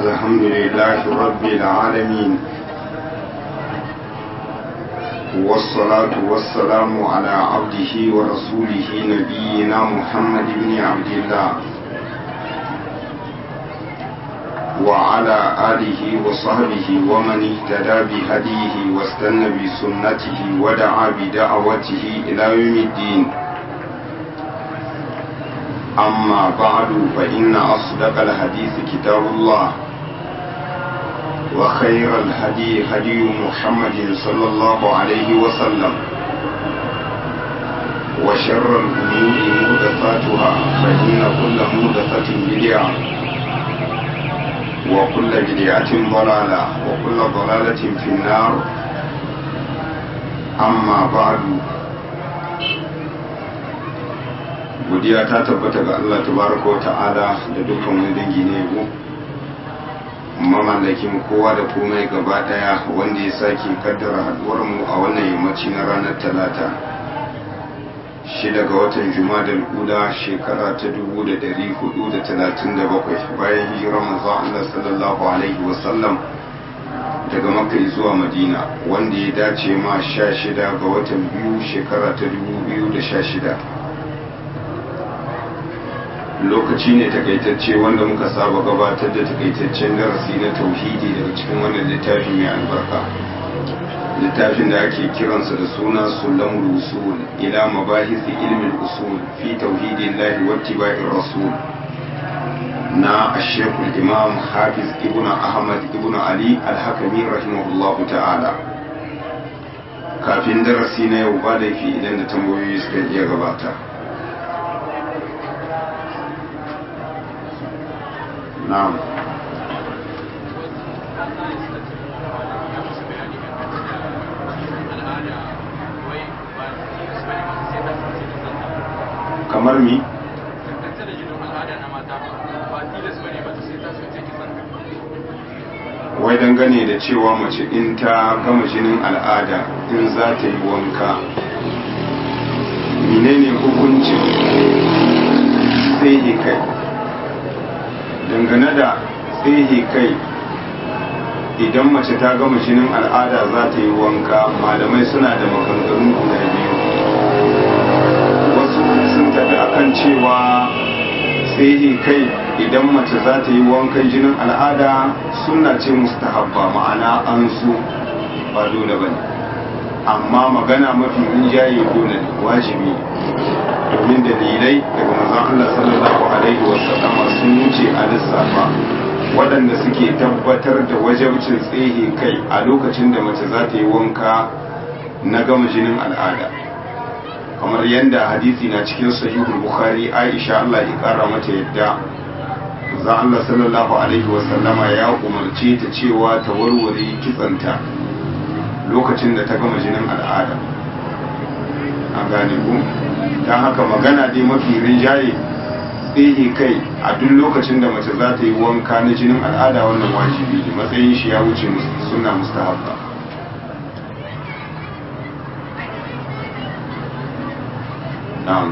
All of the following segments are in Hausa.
الحمد لله رب العالمين والصلاة والسلام على عبده ورسوله نبينا محمد بن عبد الله وعلى آله وصحبه ومن اهتدى بهديه واستنى بسنته ودعا بدعوته إلى يوم الدين أما بعد فإن أصدق الحديث كتاب الله وخير الهدي هدي محمد صلى الله عليه وسلم وشر الأمور محدثاتها فإن كل محدثة بدعة وكل بدعة ضلالة وكل ضلالة في النار أما بعد godiya ta tabbata ga Allah tabaraka wa ta'ala da dukkan wani dangi ne yabo mamallakin kowa da komai gaba daya wanda ya sake kaddara haduwar mu a wannan yammaci na ranar talata 6 ga watan Jumadal Ula shekara ta 1437 bayan hijirar manzon Allah sallallahu alaihi wasallam daga Makka zuwa Madina wanda ya dace ma 16 ga watan biyu shekara ta 2016 lokaci ne takaitacce wanda muka saba gabatar da takaitaccen darasi na tauhidi daga cikin wannan littafi mai albarka littafin da ake kiransa da suna sulamul usul ila mabahisi ilmin usul fi tauhidillahi wa ittiba'ir rasul na ashekul imam hafiz ibn ahmad ibn ali al-hakami rahimahullahu ta'ala kafin darasi na yau ba laifi idan da tambayoyi suka iya gabata. na'am kamar mi wai dangane da cewa mace in ta gama jinin al'ada in za ta yi wanka menene hukuncin sai kai dangane da tsehe kai idan mace ta gama jinin al'ada za ta yi wanka malamai suna da maganganu guda biyu wasu sun tafi akan cewa tsehe kai idan mace za ta yi wankan jinin al'ada suna ce mustahabba ma'ana an so ba dole ba ne amma magana mafi rinjaye dole ne wajibi domin dalilai daga manzon Allah sallallahu alaihi wasallam sun wuce a lissafa waɗanda suke tabbatar da wajabcin tsehe kai a lokacin da mace za ta yi wanka na gama jinin al'ada kamar yadda hadisi na cikin sahihul bukhari Aisha Allah ya kara mata yadda manzon Allah sallallahu alaihi wasallama ya umarce ta cewa ta warware kitsanta lokacin da ta gama jinin al'ada an gane ku don haka magana dai mafi rinjaye tsehe kai a duk lokacin da mace za ta yi wanka na jinin al'ada wannan wajibi ne matsayin shi ya wuce suna mustahabba. na'am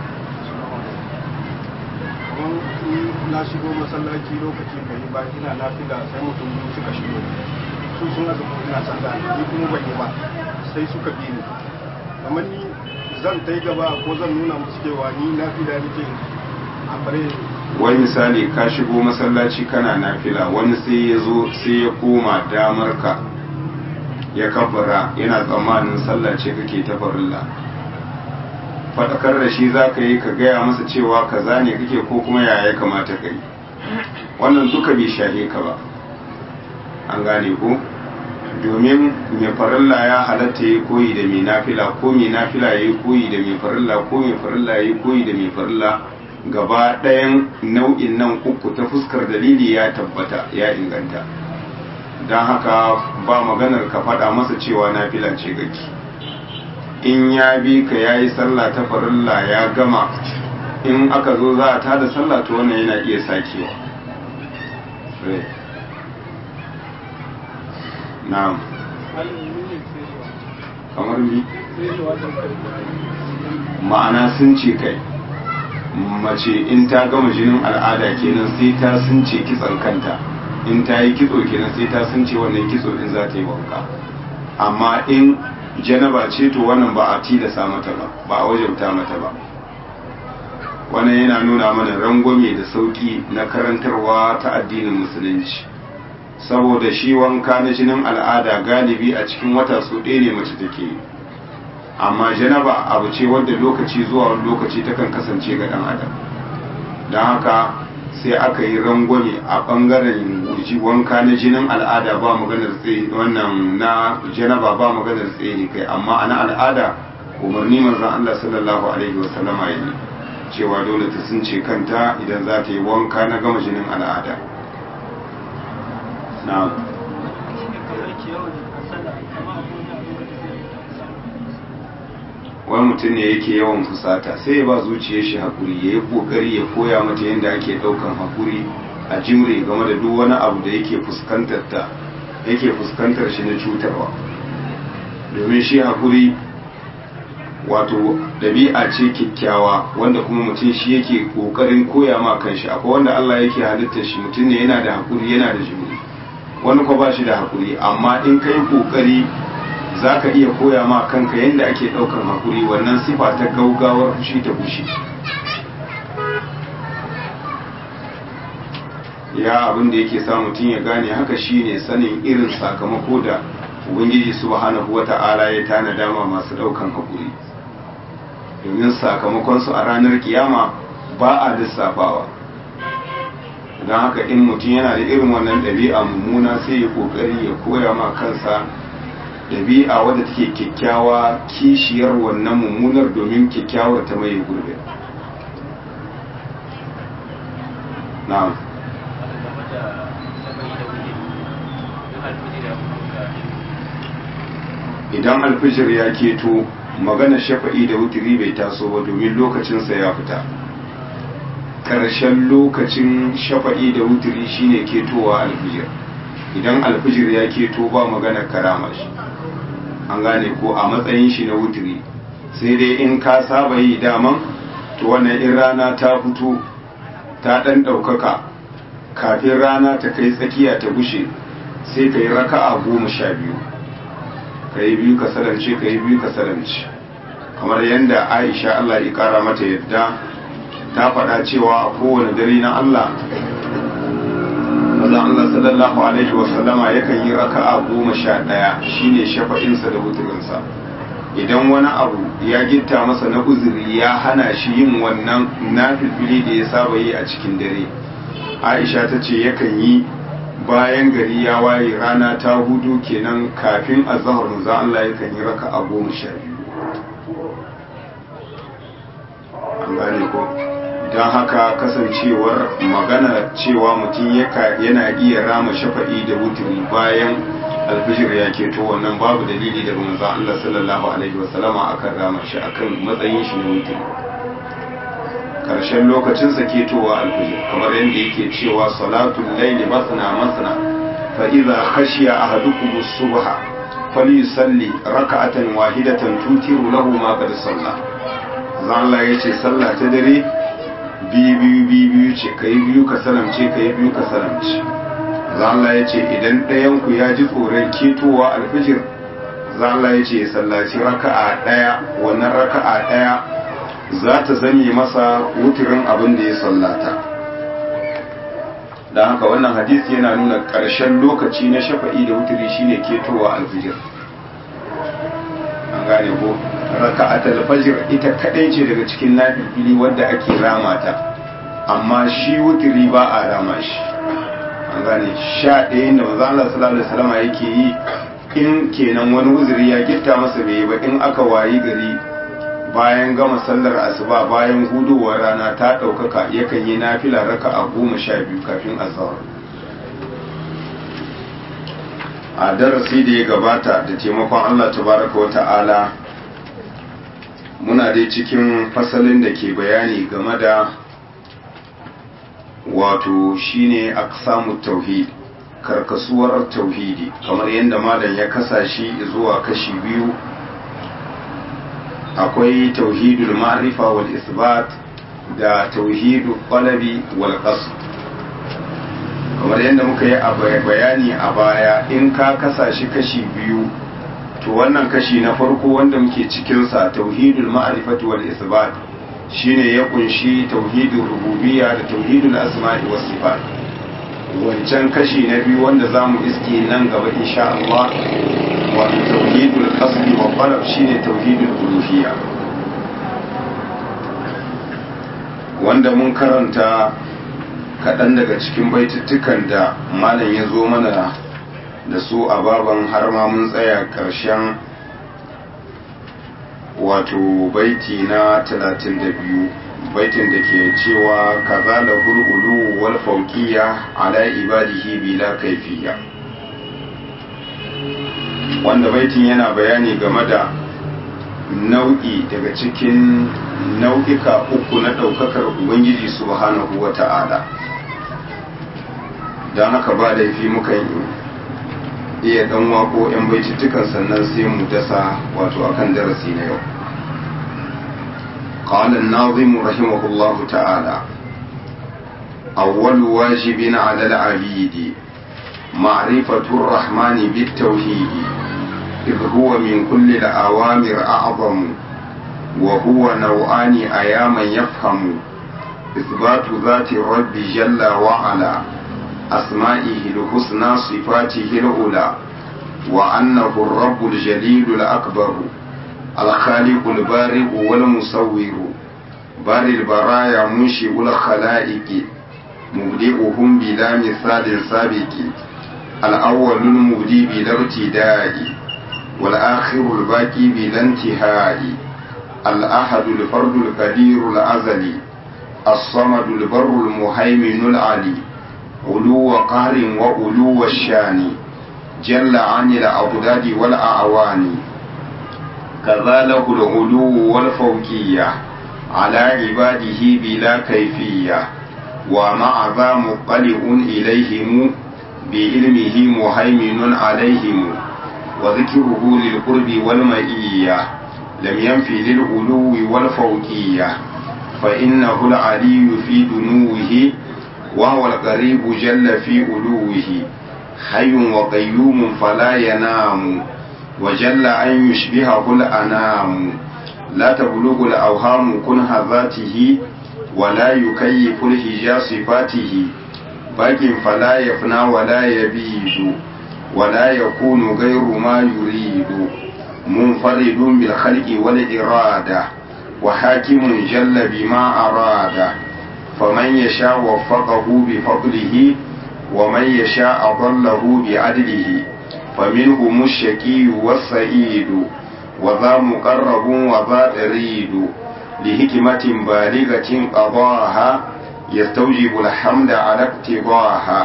na shigo masallaci lokacin da yi ba ina nafila sai mutum biyu suka shigo su sun azumi ina sallah ni kuma ban yi ba sai suka bi ni kamar ni zan ta yi gaba ko zan nuna musu cewa ni nafila nake a bare wani misali ka shigo masallaci kana nafila wani sai ya zo sai ya koma damar ka ya kabbara yana tsammanin sallah ce kake ta farilla faɗakar da shi za ka yi ka gaya masa cewa kaza ne kake ko kuma yaya kamata ka yi wannan duka bai shahe ka ba an gane ko domin mai farilla ya halatta ya koyi da mai nafila ko mai nafila ya koyi da mai farilla ko mai farilla ya koyi da mai farilla gaba ɗayan nau'in nan uku ta fuskar dalili ya tabbata ya inganta don haka ba maganar ka faɗa masa cewa nafila ce gaki in ya bi ka ya yi sallah ta farilla ya gama in aka zo za a tada sallah to wannan yana iya sakewa na'am kamar mi ma'ana sun ce kai mace in ta gama jinin al'ada kenan sai ta sun ce kitsan kanta in ta yi kitso kenan sai ta sun ce wannan kitso din za ta yi wanka. Amma in janaba ce to wannan ba a tilasa mata ba, ba a wajabta mata ba. Wannan yana nuna mana rangwame da sauki na karantarwa ta addinin musulunci, saboda shi wanka na jinin al'ada galibi a cikin wata su ɗaya ne mace take yi, amma janaba abu ce wadda lokaci zuwa lokaci takan kasance ga ɗan adam. Don haka sai aka yi rangwame a ɓangaren wanka na jinin al'ada ba maganar tsaye, wannan na janaba ba maganar tsaye ne kai, amma ana al'ada umarni manzon Allah sallallahu alaihi wasallama yi cewa dole ta sunce kanta idan za ta yi wanka na gama jinin al'ada. Na wani mutum ne yake yawan fusata sai ya ba zuciyar shi hakuri, ya yi kokari ya koya mata yadda ake daukan hakuri a jimre game da duk wani abu da yake fuskantar shi na cutarwa. Domin shi hakuri wato ɗabi'a ce kyakkyawa wanda kuma mutum shi yake kokarin koya ma kanshi. Akwai wanda Allah yake halitta shi mutum ne yana da hakuri yana da jimre, wani ko ba shi da hakuri, amma in kai kokari za ka iya koya ma kanka yadda ake ɗaukar hakuri, wannan sifa ta gaugawar fushi ta fushi. Ya abin da yake sa mutum ya gane haka shine sanin irin sakamako da Ubangiji subhanahu wata'ala ya tanada ma masu ɗaukan hakuri, domin sakamakonsu a ranar kiyama ba a lissafawa. Don haka in mutum yana da irin wannan ɗabi'a mummuna sai ya ƙoƙari ya koya ma kansa ɗabi'a wadda take kyakkyawa kishiyar wannan mummunar, domin kyakkyawar ta mai gurbe. Na'am. Idan alfijir ya keto, magana shafa'i da wutiri bai taso ba domin lokacinsa ya fita. Ƙarshen lokacin shafa'i da wutiri shine ketowa alfijir. Idan alfijir ya keto ba magana karama shi, an gane ko a matsayin shi na wutiri, sai dai in ka saba yi daman to wannan in rana ta fito ta ɗan ɗaukaka kafin rana ta kai tsakiya ta gushe sai ka yi raka'a 12, ka yi biyu ka salamce, ka yi biyu ka salamce, kamar yadda Aisha Allah ya ƙara mata yadda ta faɗa cewa a kowane dare na Allah Allah sallallahu alaihi wasallama yakan yi raka'a 11 shine shafa'insa da wuturinsa. Idan wani abu ya gitta masa na uzuri ya hana shi yin wannan nafilfili da ya saba yi a cikin dare, Aisha ta ce yakan yi bayan gari ya waye rana ta hudu kenan kafin azhar manzo Allah yakan yi raka'a 12. An gane ko? Don haka kasancewar magana cewa mutum yana iya rama shafa'i da wuturi bayan alfijir ya keto, wannan babu dalili daga manzon Allah sallallahu alaihi wasallama akan rama shi akan matsayin shi na wuturi. Karshen lokacin sa ketowa alfijir, kamar yadda yake cewa salatul layli masna masna fa idza khashiya ahadukum as-subha falyusalli raka'atan wahidatan tutiru lahu ma qad salla. Allah yace sallah ta dare biyu ce, ka yi biyu ka salamce, ka yi biyu ka salamce. Allah ya ce idan ɗayanku ya ji tsoron ketowa alfijir, Allah ya ce ya sallaci raka'a ɗaya, wannan raka'a ɗaya za ta zame masa wuturin abin da ya sallata. Don haka wannan hadisi yana nuna ƙarshen lokaci na shafa'i da wuturi shine ketowa alfijir. An gane ko? Raka'atul fajr ita kadai ce daga cikin nafili wadda ake rama ta, amma shi wutiri ba a rama shi. An gane 11 da manzo Allah sallallahu alaihi wasallam yake yi in kenan wani uzuri ya gitta masa bai ba, in aka wayi gari bayan gama sallar asuba bayan hudowar rana ta daukaka yakan yi nafila raka'a 12 kafin azhar. A darasi da ya gabata da taimakon Allah tabaraka wa ta'ala muna dai cikin fasalin da ke bayani game da wato shine aqsamut tauhid, karkasuwar tauhidi, kamar yadda malam ya kasa shi zuwa kashi biyu. Akwai tauhidul ma'rifa wal isbat da tauhidul qalabi wal qasd. kamar yadda muka yi a bayani a baya, in ka kasa shi kashi biyu, to wannan kashi na farko wanda muke cikinsa tauhidul ma'rifati wal isbat shine ya kunshi tauhidul rububiyya da tauhidul asma'i was sifat. Wancan kashi na biyu wanda zamu iske nan gaba insha Allah, wato tauhidul qasdi wa talab shine tauhidul uluhiyya, wanda mun karanta kaɗan daga cikin baitittukan da malam ya zo mana da su a baban, har ma mun tsaya ƙarshen wato baiti na 32, baitin da ke cewa kaza da hululu wal fauqiyya ala ibadihi bila kaifiya, wanda baitin yana bayani game da nau'i daga cikin nau'ika uku na ɗaukakar ubangiji subhanahu wa ta'ala. don haka ba laifi muka iya dan wako yan baitittukan sannan sai mu dasa wato akan darasi na yau. قال الناظم رحمه الله تعالى: أول واجب على العبيد معرفة الرحمن بالتوحيد، إذ هو من كل الأوامر أعظم، وهو نوعان أياما يفهم: إثبات ذات الرب جل وعلا، أسمائه الحسنى صفاته العلى، وأنه الرب الجليل الأكبر الخالق البارئ والمصور، بارئ البرايا منشئ الخلائق، مبدئهم بلا مثال سابق، الأول المبدي بلا ابتداء، والآخر الباقي بلا انتهاء، الأحد الفرد القدير الأزلي، الصمد البر المهيمن العلي، علو قهر وعلو الشان، جل عن الأضداد والأعوان، كذا له العلو والفوقية على عباده بلا كيفية، ومع ذا مطلع إليهم بعلمه مهيمن عليهم، وذكره للقرب والمئية لم ينفي للعلو والفوقية، فإنه العلي في دنوه وهو القريب جل في علوه، حي وقيوم فلا ينام، وجل أن يشبهه الأنام، لا تبلغ الأوهام كنه ذاته، ولا يكيف الهجا صفاته، باق فلا يفنى ولا يبيد، ولا يكون غير ما يريد، منفرد بالخلق والإرادة، وحاكم جل بما أراد، فمن يشاء وفقه بفضله، ومن يشاء ضله بعدله، فمنهم الشقي والسعيد، وذا مقرب وذا طريد، لحكمة بالغة قضاها، يستوجب الحمد على اقتضاها.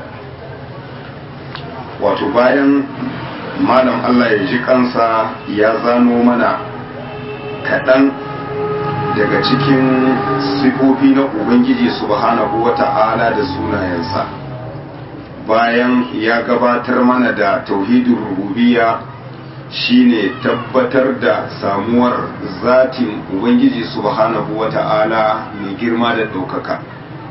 wato bayan malam Allah ya ji kansa ya zano mana kaɗan daga cikin sifofi na Ubangiji subhanahu wa ta'ala da sunayensa, bayan ya gabatar mana da tauhidin rububiyya shine tabbatar da samuwar zatin Ubangiji subhanahu wa ta'ala mai girma da ɗaukaka,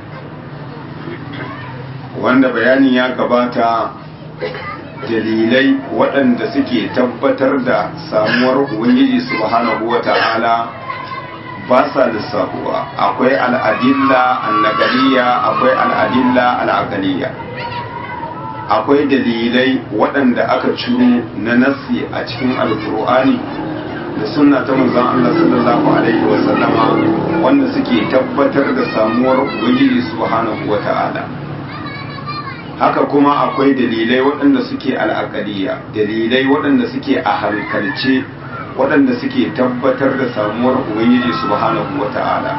wanda bayanin ya gabata dalilai waɗanda suke tabbatar da samuwar Ubangiji subhanahu wa ta'ala ba sa lissafuwa. Akwai al'adilla annaqaliyya, akwai al'adilla al'aqaliyya, akwai dalilai waɗanda aka ciro na nassi a cikin alkur'ani da sunna ta manzon Allah sallallahu alaihi wa sallama wanda suke tabbatar da samuwar Ubangiji subhanahu wa ta'ala. Haka kuma akwai dalilai waɗanda suke al'aqaliyya, dalilai waɗanda suke a hankalce, waɗanda suke tabbatar da samuwar Ubangiji subhanahu wa ta'ala.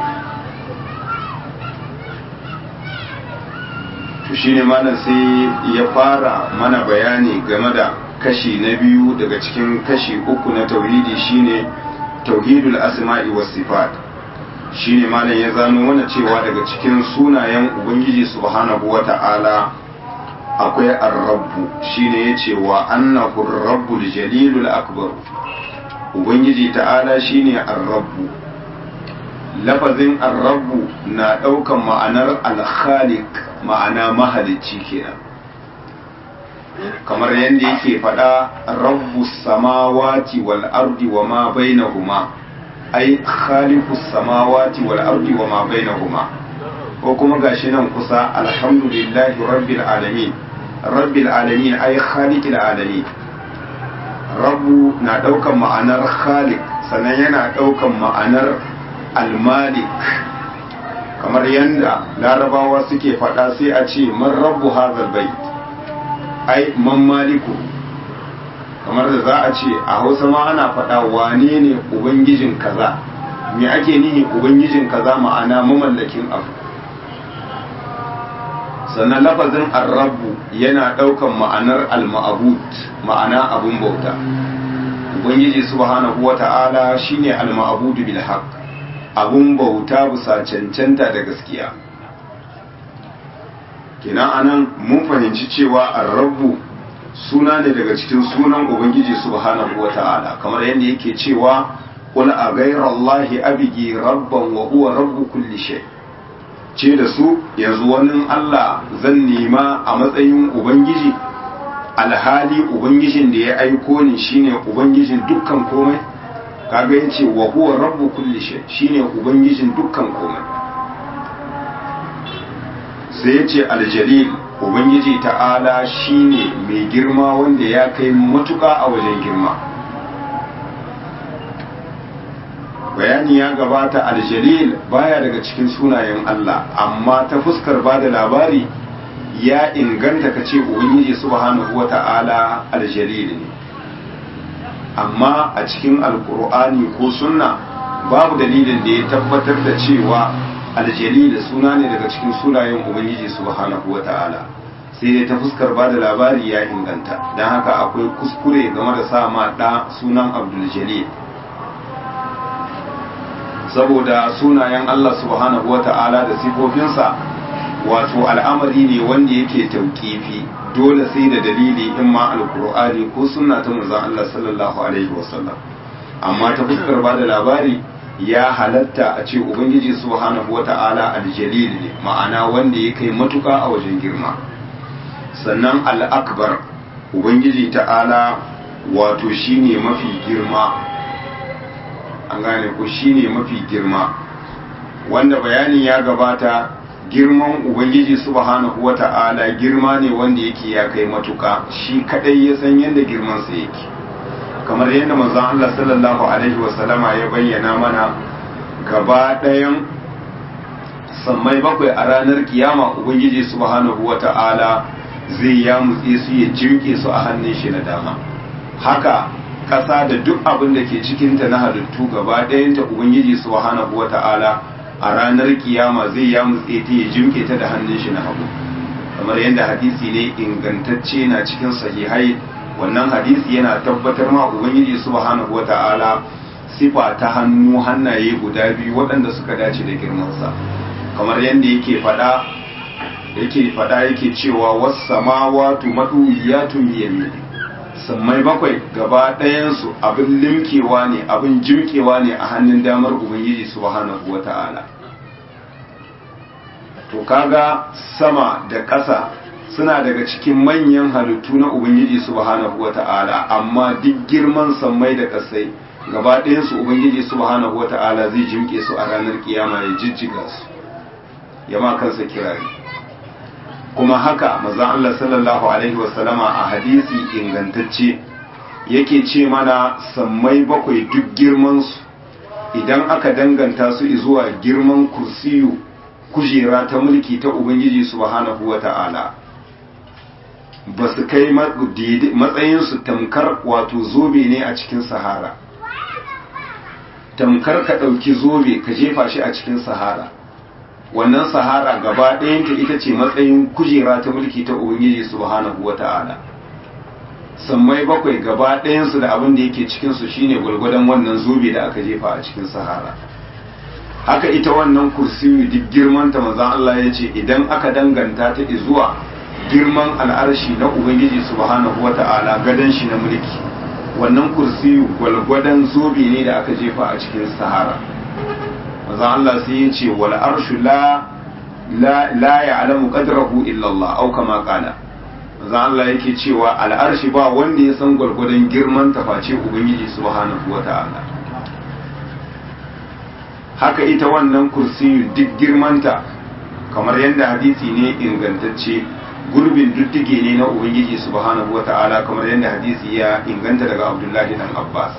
To shine malam sai ya fara mana bayani game da kashi na biyu daga cikin kashi uku na tauhidi, shine tauhidul asma'i was sifat. Shine malam ya zano mana cewa daga cikin sunayen Ubangiji subhanahu wa ta'ala akwai ar-rabbu, shine yace wa annahu ar-rabbul jalilul akbar. Ubangiji ta'ala shine ar-rabbu. Lafazin ar-rabbu na daukan ma'anar al-khaliq ma'ana mahalicci kenan, kamar yadda yake faɗa rabbus samawati wal ardi wa ma bainahuma, ai khaliqus samawati wal ardi wa ma bainahuma. Ko kuma gashi nan kusa alhamdulillahi rabbil alamin, rabbil alamin ai khaliqil alamin. Rabbu na daukan ma'anar khaliq, sannan yana daukan ma'anar al-malik, kamar yanda larabawa suke faɗa sai a ce man rabbu hadhal bait, ai man maliku. Kamar da za a ce a Hausa ma ana faɗa wane ne ubangijin kaza, me ake nihi ubangijin kaza, ma'ana mamallakin abu. Sannan lafazin ar-rabbu yana daukan ma'anar al-ma'bud, ma'ana abun bauta. Ubangiji subhanahu wata'ala shine al-ma'budu bil haqq, abun bauta bisa cancanta da gaskiya. Kenan anan mun fahimci cewa ar-rabbu suna ne daga cikin sunan Ubangiji subhanahu wata'ala, kamar yadda yake cewa qul a ghayrallahi abigi rabban wa huwa rabbu kulli shay. Ce da su yanzu wani Allah zan nema a matsayin Ubangiji, alhali Ubangijin da ya aiko ni shine Ubangijin dukkan komai. Kaga yace wa huwa rabbu kulli shay, shine Ubangijin dukkan komai. Sai yace aljalil, Ubangiji ta'ala shine mai girma wanda ya kai matuƙa a wajen girma. Bayani ya gabata aljalil baya daga cikin sunayen Allah, amma ta fuskar ba da labari ya inganta ka ce Ubangiji subhanahu wata'ala aljalil ne. Amma a cikin alkur'ani ko sunna babu dalilin da ya tabbatar da cewa aljalil suna ne daga cikin sunayen Ubangiji subhanahu wata'ala, sai dai ta fuskar ba da labari ya inganta. Don haka akwai kuskure game da sa ma ɗa sunan Abdul Jalil, saboda sunayen Allah subhanahu wata'ala da sifofinsa wato al'amari ne wanda yake tauƙifi, dole sai da dalili in ma alkur'ani ko sunna ta manzon Allah sallallahu alaihi wasallam. Amma ta fuskar ba da labari ya halatta a ce Ubangiji subhanahu wata'ala aljalil ne, ma'ana wanda ya kai matuƙa a wajen girma. Sannan al'akbar, Ubangiji ta'ala wato shine mafi girma, an gane ko shine mafi girma, wanda bayanin ya gabata. Girman Ubangiji subhanahu wata'ala girma ne wanda yake ya kai matuka, shi kadai ya san yadda girmansa yake, kamar yadda manzon Allah sallallahu alaihi wasallama ya bayyana mana gaba ɗayan sammai bakwai a ranar kiyama Ubangiji subhanahu wata'ala zai ya mutse su ya jirke su a hannun shi na dama. Haka ƙasa da duk abin da ke cikinta na halittu gaba ɗayanta Ubangiji subhanahu wata'ala a ranar kiyama zai ya mutse ta ya jimke ta da hannun shi na hagu, kamar yadda hadisi ne ingantacce na cikin sahihai. Wannan hadisi yana tabbatar ma Ubangiji subhanahu wata'ala sifa ta hannaye guda biyu waɗanda suka dace da girmansa, kamar yadda yake faɗa yake cewa was samawati maduyatun bi yamini, sammai bakwai gaba ɗayansu abin limkewa ne, abin jimkewa ne a hannun damar Ubangiji subhanahu wata'ala. To kaga sama da ƙasa suna daga cikin manyan halittu na Ubangiji subhanahu wata'ala, amma duk girman sammai da ƙasai gaba ɗayansu Ubangiji subhanahu wata'ala zai jimke su a ranar kiyama ya jijjiga su, ya ma kansa kirari. Kuma haka maza Allah sallallahu alaihi wasallama a hadisi ingantacce yake ce mana sammai bakwai duk girmansu idan aka danganta su zuwa girman kursiyu, kujera ta mulki ta Ubangiji subhanahu wata'ala, ba su kai matsayinsu tamkar wato zobe ne a cikin sahara, tamkar ka ɗauki zobe ka jefa shi a cikin sahara. Wannan sahara gaba ɗayanta ita ce matsayin kujera ta mulki ta Ubangiji subhanahu wata'ala. Sammai bakwai gaba ɗayansu da abin da yake cikinsu shine gwargwadon wannan zobe da aka jefa a cikin sahara. Haka ita wannan kursiyu duk girmanta manzon Allah ya ce idan aka danganta ta zuwa girman al'arshi na Ubangiji subhanahu wata'ala, gadon shi na mulki, wannan kursiyu gwargwadon zobe ne da aka jefa a cikin sahara. Manzon Allah sai ya ce wal arshu la la ya'lamu qadrahu illa Allah au kama qala manzon Allah yake cewa al'arshi ba wanda ya san gwargwadon girman ta face ubangiji subhanahu wata'ala. Haka ita wannan kursiyu duk girmanta kamar yadda hadisi ne ingantacce gurbin duddige ne na ubangiji subhanahu wata'ala kamar yadda hadisi ya inganta daga Abdullahi dan Abbas.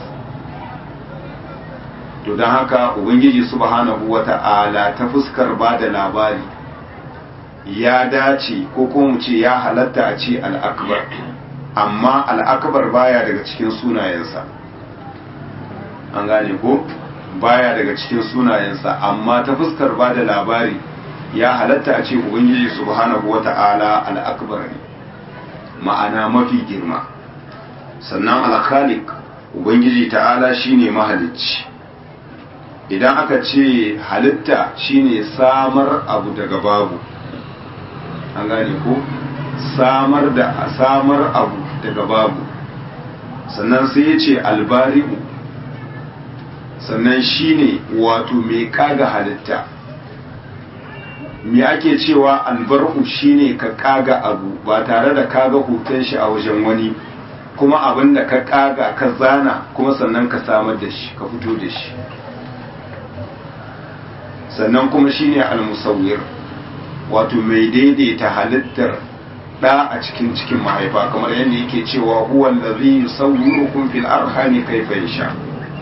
To don haka ubangiji subhanahu wata'ala ta fuskar ba da labari ya dace ko kuma mu ce ya halatta a ce al'akbar, amma al'akbar baya daga cikin sunayensa, an gane ko baya daga cikin sunayensa, amma ta fuskar ba da labari ya halatta a ce ubangiji subhanahu wata'ala al'akbar ne, ma'ana mafi girma. Sannan al-khaliq ubangiji ta'ala shine mahalicci. Idan aka ce halitta shine samar abu daga babu, an gane ko samar abu daga babu. Sannan sai ya ce albari'u, sannan shine wato mai kaga halitta. Me ake cewa albar'u shine ka kaga abu ba tare da kaga hoton shi a wajen wani, kuma abin da ka kaga ka zana kuma sannan ka samar da shi ka fito da shi. Sannan kuma shine al-musawwir, wato mai daidaita halittar da a cikin mahaifa, kamar yadda yake cewa huwa allazi yusawwirukum fil arhami kayfa yasha.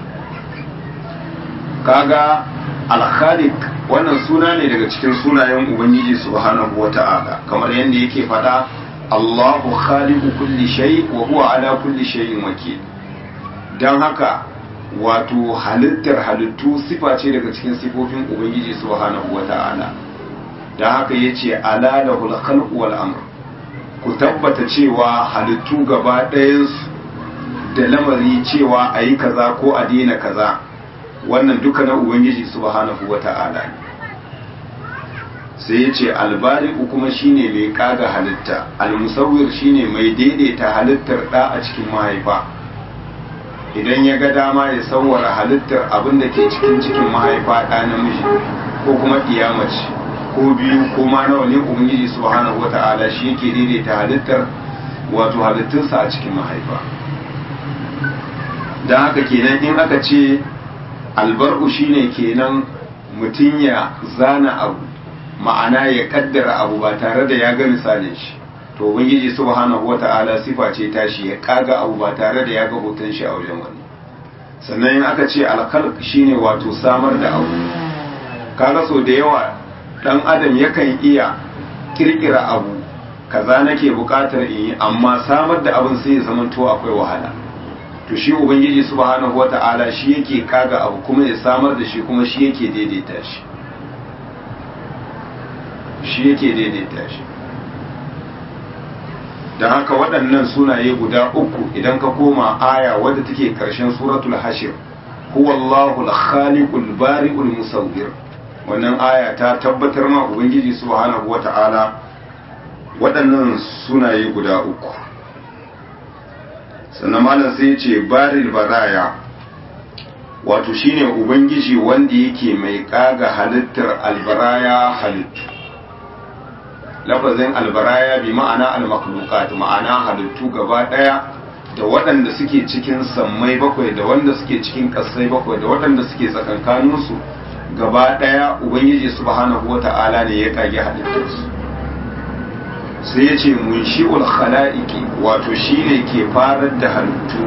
Kaga al-khaliq wannan suna ne daga cikin sunayen ubangiji subhanahu wata'ala, kamar yadda yake faɗa Allahu khaliqu kulli shay wa huwa ala kulli shay'in wakil. Dan haka wato halittar halittu sifa ce daga cikin sifofin ubangiji subhanahu wata'ala. Dan haka yace ala lahul khalqu wal amr, ku tabbata cewa halittu gaba ɗayansu da lamari cewa ayi kaza ko a daina kaza, wannan duka na ubangiji subhanahu wata'ala ne. Sai ya ce albari'u kuma shine mai kaga halitta, almusawwir shine mai daidaita halittar da a cikin mahaifa. Idan ya ga dama ya sawwara halittar abin da ke cikin mahaifa ɗa namiji ko kuma mace ko biyu ko ma nawa ne, ubangiji subhanahu wata'ala shi yake daidaita halittar wato halittunsa a cikin mahaifa. don haka kenan in aka ce albar'u shine kenan mutum ya zana abu, ma'ana ya kaddara abu ba tare da ya ga misalin shi, to ubangiji subhanahu wata'ala sifa ce tashi ya kaga abu ba tare da ya ga hoton shi a wajen wani. Sannan in aka ce alkhalq shine wato samar da abu, kaga so da yawa dan adam yakan iya kirkira abu kaza nake bukatar in yi, amma samar da abin sai ya zamanto akwai wahala. To shi ubangiji subhanahu wata'ala shi yake kaga abu kuma ya samar da shi, kuma shi yake daidaita shi, shi yake daidaita shi. don haka waɗannan sunaye guda uku idan ka koma aya wadda take ƙarshen suratul hashir, huwallahu al-khaliqul bari'ul musawwir, wannan aya ta tabbatar ma ubangiji subhanahu wata'ala waɗannan sunaye guda uku. Sannan malam sai ya ce baril baraya, wato shine ubangiji wanda yake mai kaga halittar albaraya halittu. Lafazin albaraya bi ma'ana al-makhluqat, ma'ana halittu gaba daya, da waɗanda suke cikin sammai bakwai da wanda suke cikin ƙasai bakwai da waɗanda suke tsakankanin su gaba daya, ubangiji subhanahu wata'ala ne ya kage halittarsu. Sai ya ce munshi'ul khala'iqi, wato shine ke farar da halittu,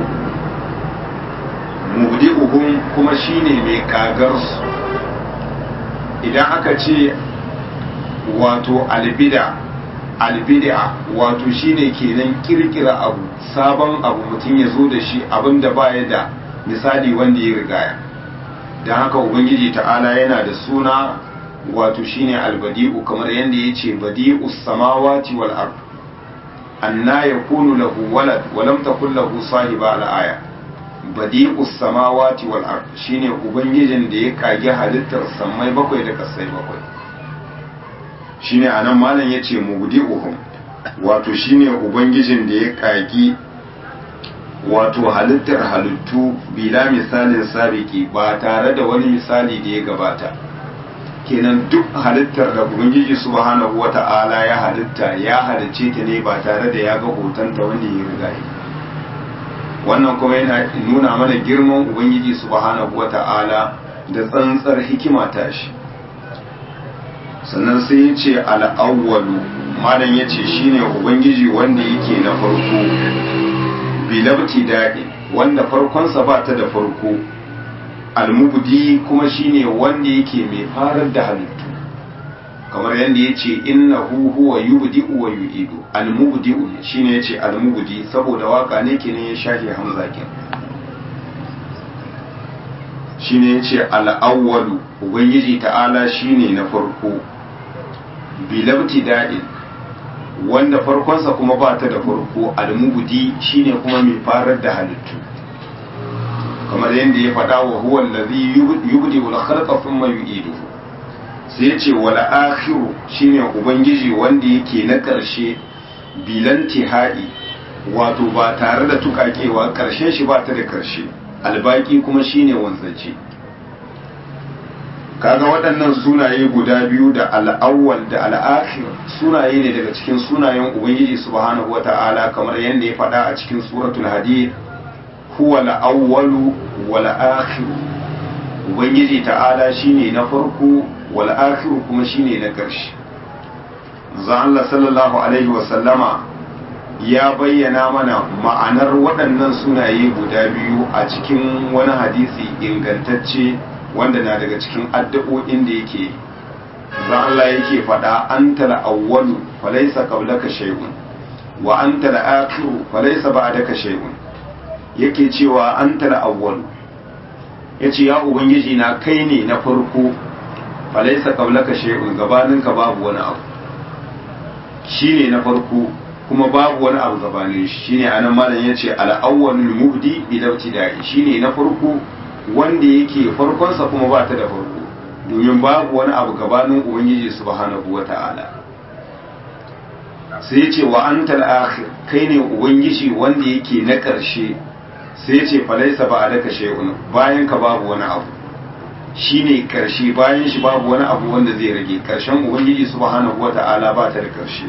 mubdi'uhum kuma shine mai kagar su. Idan aka ce wato albid'a wato shine kenan kirkira abu, sabon abu mutum ya zo da shi, abinda baya da misali wanda ya rigaya. don haka ubangiji ta'ala yana da suna wato shine albadi'u, kamar yadda yace badi'us samawati wal ard anna yakunu lahu walad wa lam takul lahu sahiba al-aya. Badi'us samawati wal ard shine ubangijin da ya kage halittar sammai bakwai da kasai bakwai. Shine anan malam yace mubdi'uhum, wato shine ubangijin da ya kage wato halittar halittu bila misalin sabiki, ba tare da wani misali da ya gabata. kenan duk halittar da ubangiji subhanahu wata'ala ya halitta ya halicce ta ne ba tare da ya ga hotonta wanda ya riga yi. Wannan kuma yana nuna mana girman ubangiji subhanahu wata'ala da tsantsar hikima ta shi. Sannan sai ya ce al'awwalu, malam ya ce shi ne ubangiji wanda yake na farko, bilabti daɗi wanda farkonsa ba ta da farko, almubdi kuma shi ne wanda yake mai farar da halittu, kamar yadda ya ce inna huwa yubdi'u wa yu'idu. Almubdi'u shi ne ya ce almubdi saboda waka ne kenan ya shafe hamzakin. Shi ne ya ce al'awwalu, ubangiji ta'ala shi ne na farko, bilabti da'in wanda farkonsa kuma ba ta da farko, almubdi shi ne kuma mai farar da halittu, kamar yadda ya faɗa wa huwa allazi yubdi'u al-khalqa thumma yu'iduhu. Sai ya ce wal akhiru shine ubangiji wanda yake na ƙarshe, bilanti ha'i wato ba tare da tukakewa, ƙarshen shi ba ta da ƙarshe, albaki kuma shine wanzace. Kaga waɗannan sunaye guda biyu da al'awwal da al'akhir sunaye ne daga cikin sunayen ubangiji subhanahu wata'ala, kamar yadda ya faɗa a cikin suratul hadid, huwa al-awwalu wal akhir. Ubangiji ta'ala shine na farko, wal akhir kuma shine na ƙarshe. Manzo Allah sallallahu alaihi wa sallama ya bayyana mana ma'anar waɗannan sunaye guda biyu a cikin wani hadisi ingantacce wanda na daga cikin addu'o'in da yake. Manzo Allah yake faɗa antal awwalu falaysa qablaka shay'un wa antal akhiru falaysa ba'daka shay'un. Yake cewa antal awwalu, yace ya ubangiji na kai ne na farko, falaisa qablaka shay'un gabaninka babu wani abu, shine na farko kuma babu wani abu gabanin shi. Shine anan malam yace al-awwalul mubdi bi ibtida'i, shine na farko wanda yake farkon sa kuma ba ta da farko, domin babu wani abu gabanin ubangiji subhanahu wata'ala. Sai yace wa antal akhir, kai ne ubangiji wanda yake na ƙarshe. Sai yace falaisa ba'daka shay'un, bayan ka babu wani abu, shine karshe, bayan shi babu wani abu wanda zai rage. Karshen ubangiji subhanahu wata'ala ba ta da karshe.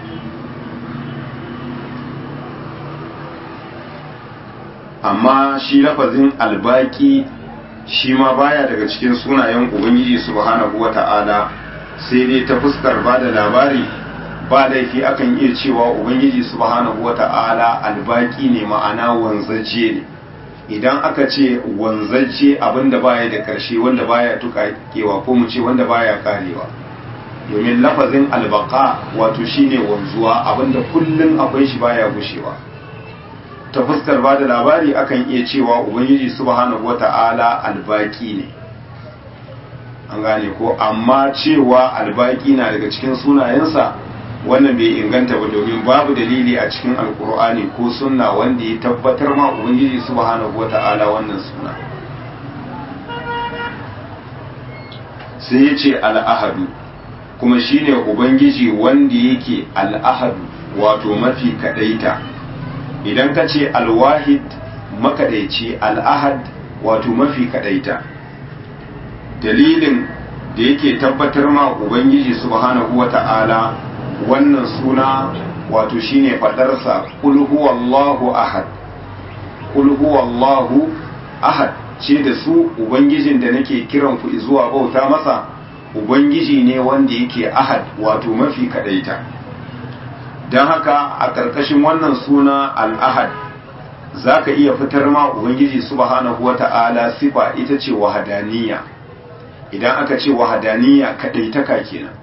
Amma shi lafazin albaki shi ma baya daga cikin sunayen ubangiji subhanahu wata'ala, sai dai ta fuskar ba da labari ba laifi akan iya cewa ubangiji subhanahu wata'ala albaki ne, ma'ana wanzaje ne. Idan aka ce wanzacce abinda baya da karshe, wanda baya tukakewa, ko mu ce wanda baya karewa, domin lafazin albaka wato shine wanzuwa, abinda kullun akwai shi baya gushewa. Ta fuskar ba da labari akan iya cewa ubangiji subhanahu wata'ala albaki ne, an gane ko. Amma cewa albaki na daga cikin sunayensa wannan bai inganta ba, domin babu dalili a cikin alkur'ani ko sunna wanda ya tabbatar ma ubangiji subhanahu wata'ala wannan suna. Sai ya ce al'ahadu, kuma shine ubangiji wanda yake al'ahadu wato mafi kadaita. Idan ka ce alwahid makadaici, al'ahad wato mafi kadaita. Dalilin da yake tabbatar ma ubangiji subhanahu wata'ala wannan suna wato shine fadarsa qul huwallahu ahad. Qul huwallahu ahad ce da su ubangijin da nake kiran ku zuwa bauta masa ubangiji ne wanda yake ahad wato mafi kadaita. Dan haka a ƙarƙashin wannan suna al-ahad zaka iya fitar ma ubangiji subhanahu wata'ala sifa ita ce wahadaniya. Idan aka ce wahadaniya kadaitaka kenan.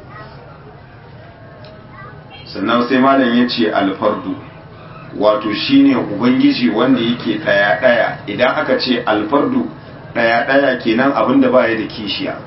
Sannan sai malam ya ce alfardu, wato shine ubangiji wanda yake daya. Idan aka ce alfardu daya kenan abinda baya da kishiya.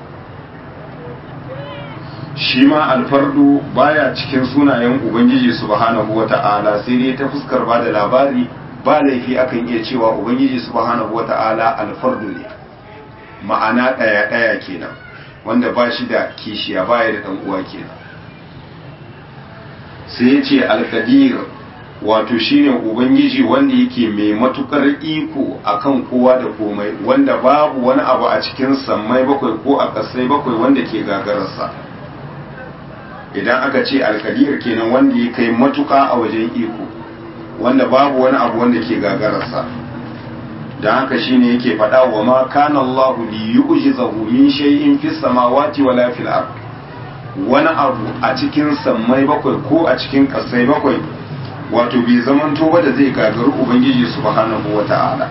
Shi ma alfardu baya cikin sunayen ubangiji subhanahu wata'ala, sai dai ta fuskar ba da labari ba laifi akan iya cewa ubangiji subhanahu wata'ala alfardu ne, ma'ana daya kenan, wanda ba shi da kishiya, baya da dan uwa kenan. Sai ya ce alkadir, wato shine ubangiji wanda yake mai matukar iko akan kowa da komai, wanda babu wani abu a cikin sammai bakwai ko a ƙasai bakwai wanda ke gagararsa. Idan aka ce alkadir kenan wanda ya kai matuka a wajen iko, wanda babu wani abu wanda ke gagararsa. don haka shine yake faɗa wa ma kana Allah li yu'jizahu min shay'in fis samawati wala fil ard, wani abu a cikin sammai bakwai ko a cikin ƙasai bakwai wato bai zamanto ba da zai gagaru ubangiji subhanahu wata'ala.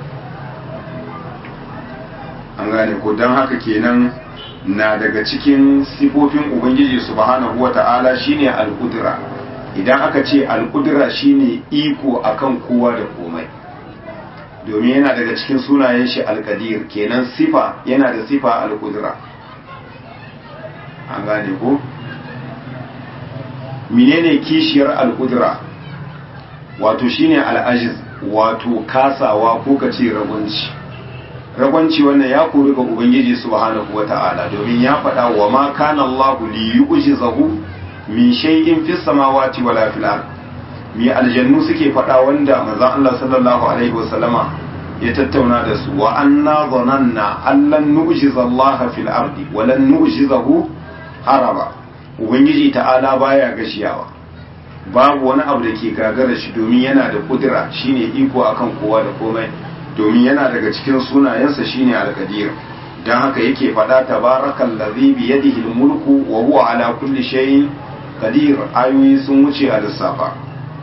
An gane ko, don haka kenan na daga cikin sifofin ubangiji subhanahu wata'ala shine al-qudra. Idan aka ce al-qudra shine iko akan kowa da komai, domin yana daga cikin sunayen shi al-qadir, kenan sifa yana da sifa al-qudra. An gane ko, menene kishiyar al-qudra? Wato shine al-ajiz, wato kasawa ko kace ragwanci wannan ya kori ga ubangiji subhanahu wata'ala, domin ya faɗa wa ma kana Allah li yu'jizahu min shay'in fis samawati wala fil ard. Mi aljannu suke faɗa wanda manzon Allah sallallahu alaihi wasallama ya tattauna da su, wa anna dhananna allan nu'jiza Allah fil ardi wa lan nu'jizahu haraba. Ubangiji ta'ala baya gashiyawa, babu wani abu da ke gagara shi, domin yana da kudura, shine iko akan kowa da komai, domin yana daga cikin sunayensa shine al-qadir. Dan haka yake faɗa tabarakal ladhi bi yadihi al-mulku wa huwa ala kulli shay'in qadir. Ayoyi sun wuce a lissafa.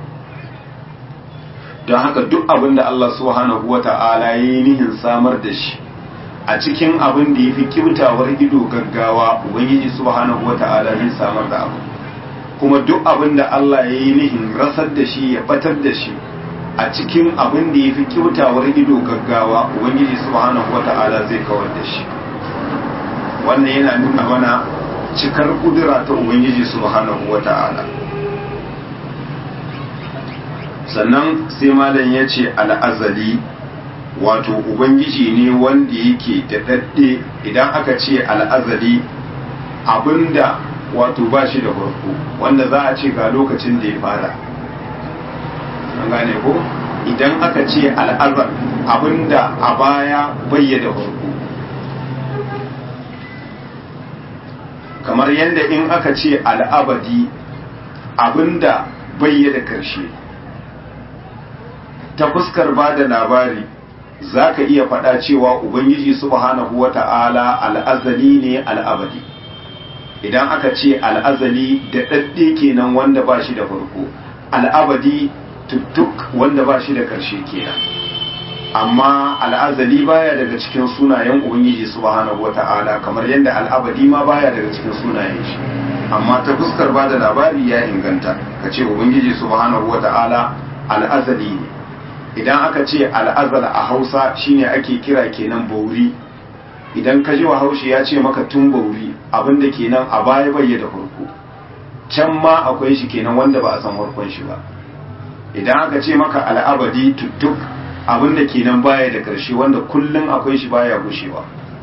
Dan haka duk abin da Allah subhanahu wata'ala yayi nihin samar da shi a cikin abin da yafi kibtawar ido gaggawa, ubangiji subhanahu wata'ala zai samar da abu. Kuma duk abin da Allah yayi nihin rasar da shi ya batar da shi a cikin abin da ya fi kyautawar ido gaggawa, ubangiji subhanahu wata'ala zai kawar da shi. Wannan yana nuna mana cikar kudura ta ubangiji subhanahu wata'ala. Sannan sai malam ya ce al'azali, wato ubangiji ne wanda yake da dadde. Idan aka ce al'azali, abinda wato ba shi da farko, wanda za a ce ga lokacin da ya fara. An gane ko, idan aka ce al'azar, abinda a baya bayyada farko, kamar yadda in aka ce al'abadi, abinda bayyada karshe. Ta fuskar ba da labari za ka iya faɗa cewa ubangiji subhanahu wata'ala al'azali ne al'abadi. Idan aka ce al'azali da ɗaɗɗe kenan wanda ba shi da farko, al'abadi tuttuk wanda ba shi da ƙarshe kenan. Amma al'azali baya daga cikin sunayen ubangiji subhanahu wata'ala, kamar yadda al'abadi ma baya daga cikin sunayen shi. Amma ta fuskar ba da labari ya inganta ka ce ubangiji subhanahu wata'ala al'azali ne. Idan aka ce al'azal a Hausa shine ake kira kenan bauri. Idan ka ji wa Haushi ya ce maka tun bauri, abinda kenan a baya bai da farko, can ma akwai shi kenan wanda ba a san farkon shi ba. Idan aka ce maka al'abadi tuttuk, abinda kenan baya da ƙarshe, wanda kullum akwai shi baya gushewa.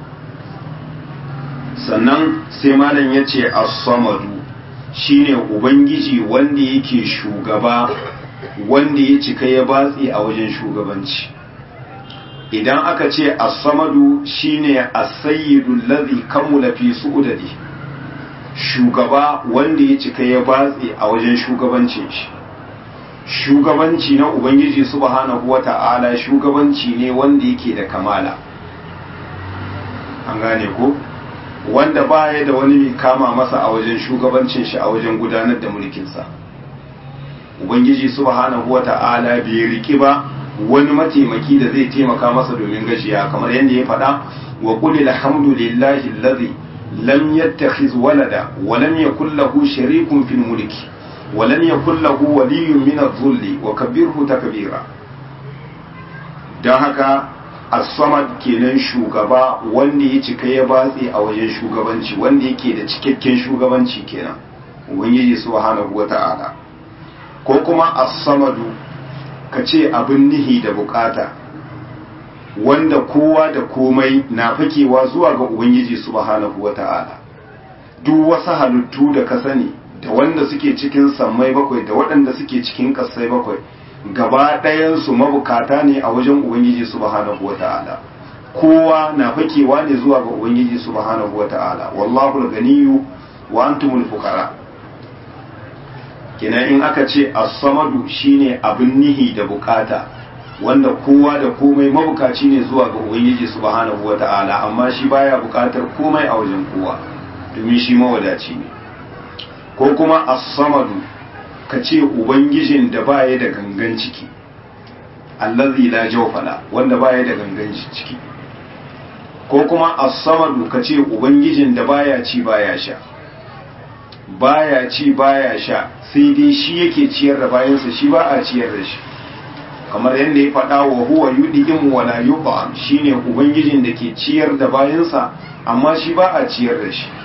Sannan sai malam ya ce as-samadu, shine ubangiji wanda yake shugaba, wanda ya cika ya batsi a wajen shugabanci. Idan aka ce as-samadu shine as-sayyidu allazi kamula fi su'udadi, shugaba wanda ya cika ya batsi a wajen shugabancin shi. Shugabanci na ubangiji subhanahu wata'ala shugabanci ne wanda yake da kamala. An gane ko, wanda baya da wani kama masa a wajen shugabancin shi, a wajen gudanar da mulkinsa. Ubangiji subhanahu wata'ala bai riki ba wani mataimaki da zai taimaka masa domin gashiya, kamar yadda ya faɗa wa qul alhamdulillahi allazi lam yattakhiz walada wa lam yakul lahu sharikun fil mulki wa lam yakul lahu waliyyun min adh-dhulli wa kabbirhu takbira. Dan haka as-samad kenan shugaba wanda ya cika ya batsi a wajen shugabanci, wanda yake da cikakken shugabanci kenan ubangiji subhanahu wata'ala. Ko kuma as-samadu ka ce abin nihi da bukata, wanda kowa da komai na fakewa zuwa ga ubangiji subhanahu wata'ala. Duk wasu halittu da ka sani da wanda suke cikin sammai bakwai da waɗanda suke cikin ƙasai bakwai gaba ɗayansu mabukata ne a wajen ubangiji subhanahu wata'ala kowa na fakewa ne zuwa ga ubangiji subhanahu wata'ala wallahu al-ganiyyu wa antumul fuqara kenan in aka ce as-samadu shine abin nihi da bukata wanda kowa da komai mabukaci ne zuwa ga ubangiji subhanahu wata'ala amma shi baya bukatar komai a wajen kowa domin shi mawadaci ne ko kuma as-samadu ka ce ubangijin da baya da gangan ciki allazi la jawfala wanda baya da gangan ciki ko kuma as-samadu ka ce ubangijin da baya ci baya sha baya ci baya sha sai dai shi yake ciyar da bayansa shi ba a ciyar da shi kamar yadda ya faɗa wa huwa yud'im wa la yut'am shine ubangijin da ke ciyar da bayansa amma shi ba a ciyar da shi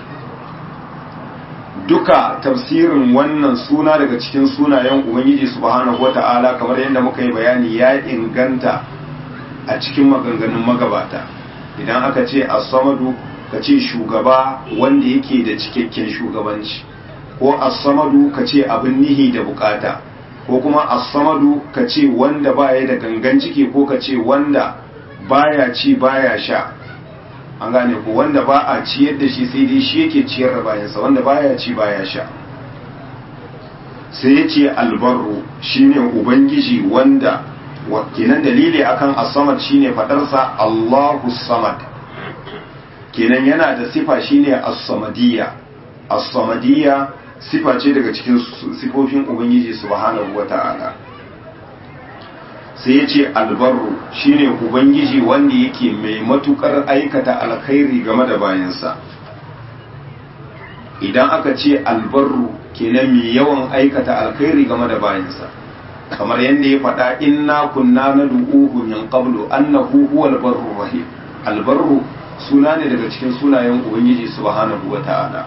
duka tafsirin wannan suna daga cikin sunayen ubangiji subhanahu wata'ala kamar yadda muka yi bayani ya inganta a cikin maganganun magabata idan aka ce as-samadu ka ce shugaba wanda yake da cikakken shugabanci ko as-samadu ka ce abin nihi da bukata ko kuma as-samadu ka ce wanda baya da gangan ciki ko ka ce wanda baya ci baya sha an gane ko wanda ba a ciyar da shi sai dai shi yake ciyar da bayansa wanda baya ci baya sha sai ya ce albarru shine ubangiji wanda kenan dalili akan as-samad shine fadarsa Allahu samad kenan yana da sifa shine as-samadiyya as-samadiyya sifa ce daga cikin sifofin ubangiji subhanahu wata'ala sai ya ce albarru shine ubangiji wanda yake mai matukar aikata alkhairi game da bayansa idan aka ce albarru kenan mai yawan aikata alkhairi game da bayansa kamar yadda ya faɗa inna kunna nad'uhu min qablu annahu huwal barru rahim albarru suna ne daga cikin sunayen ubangiji subhanahu wata'ala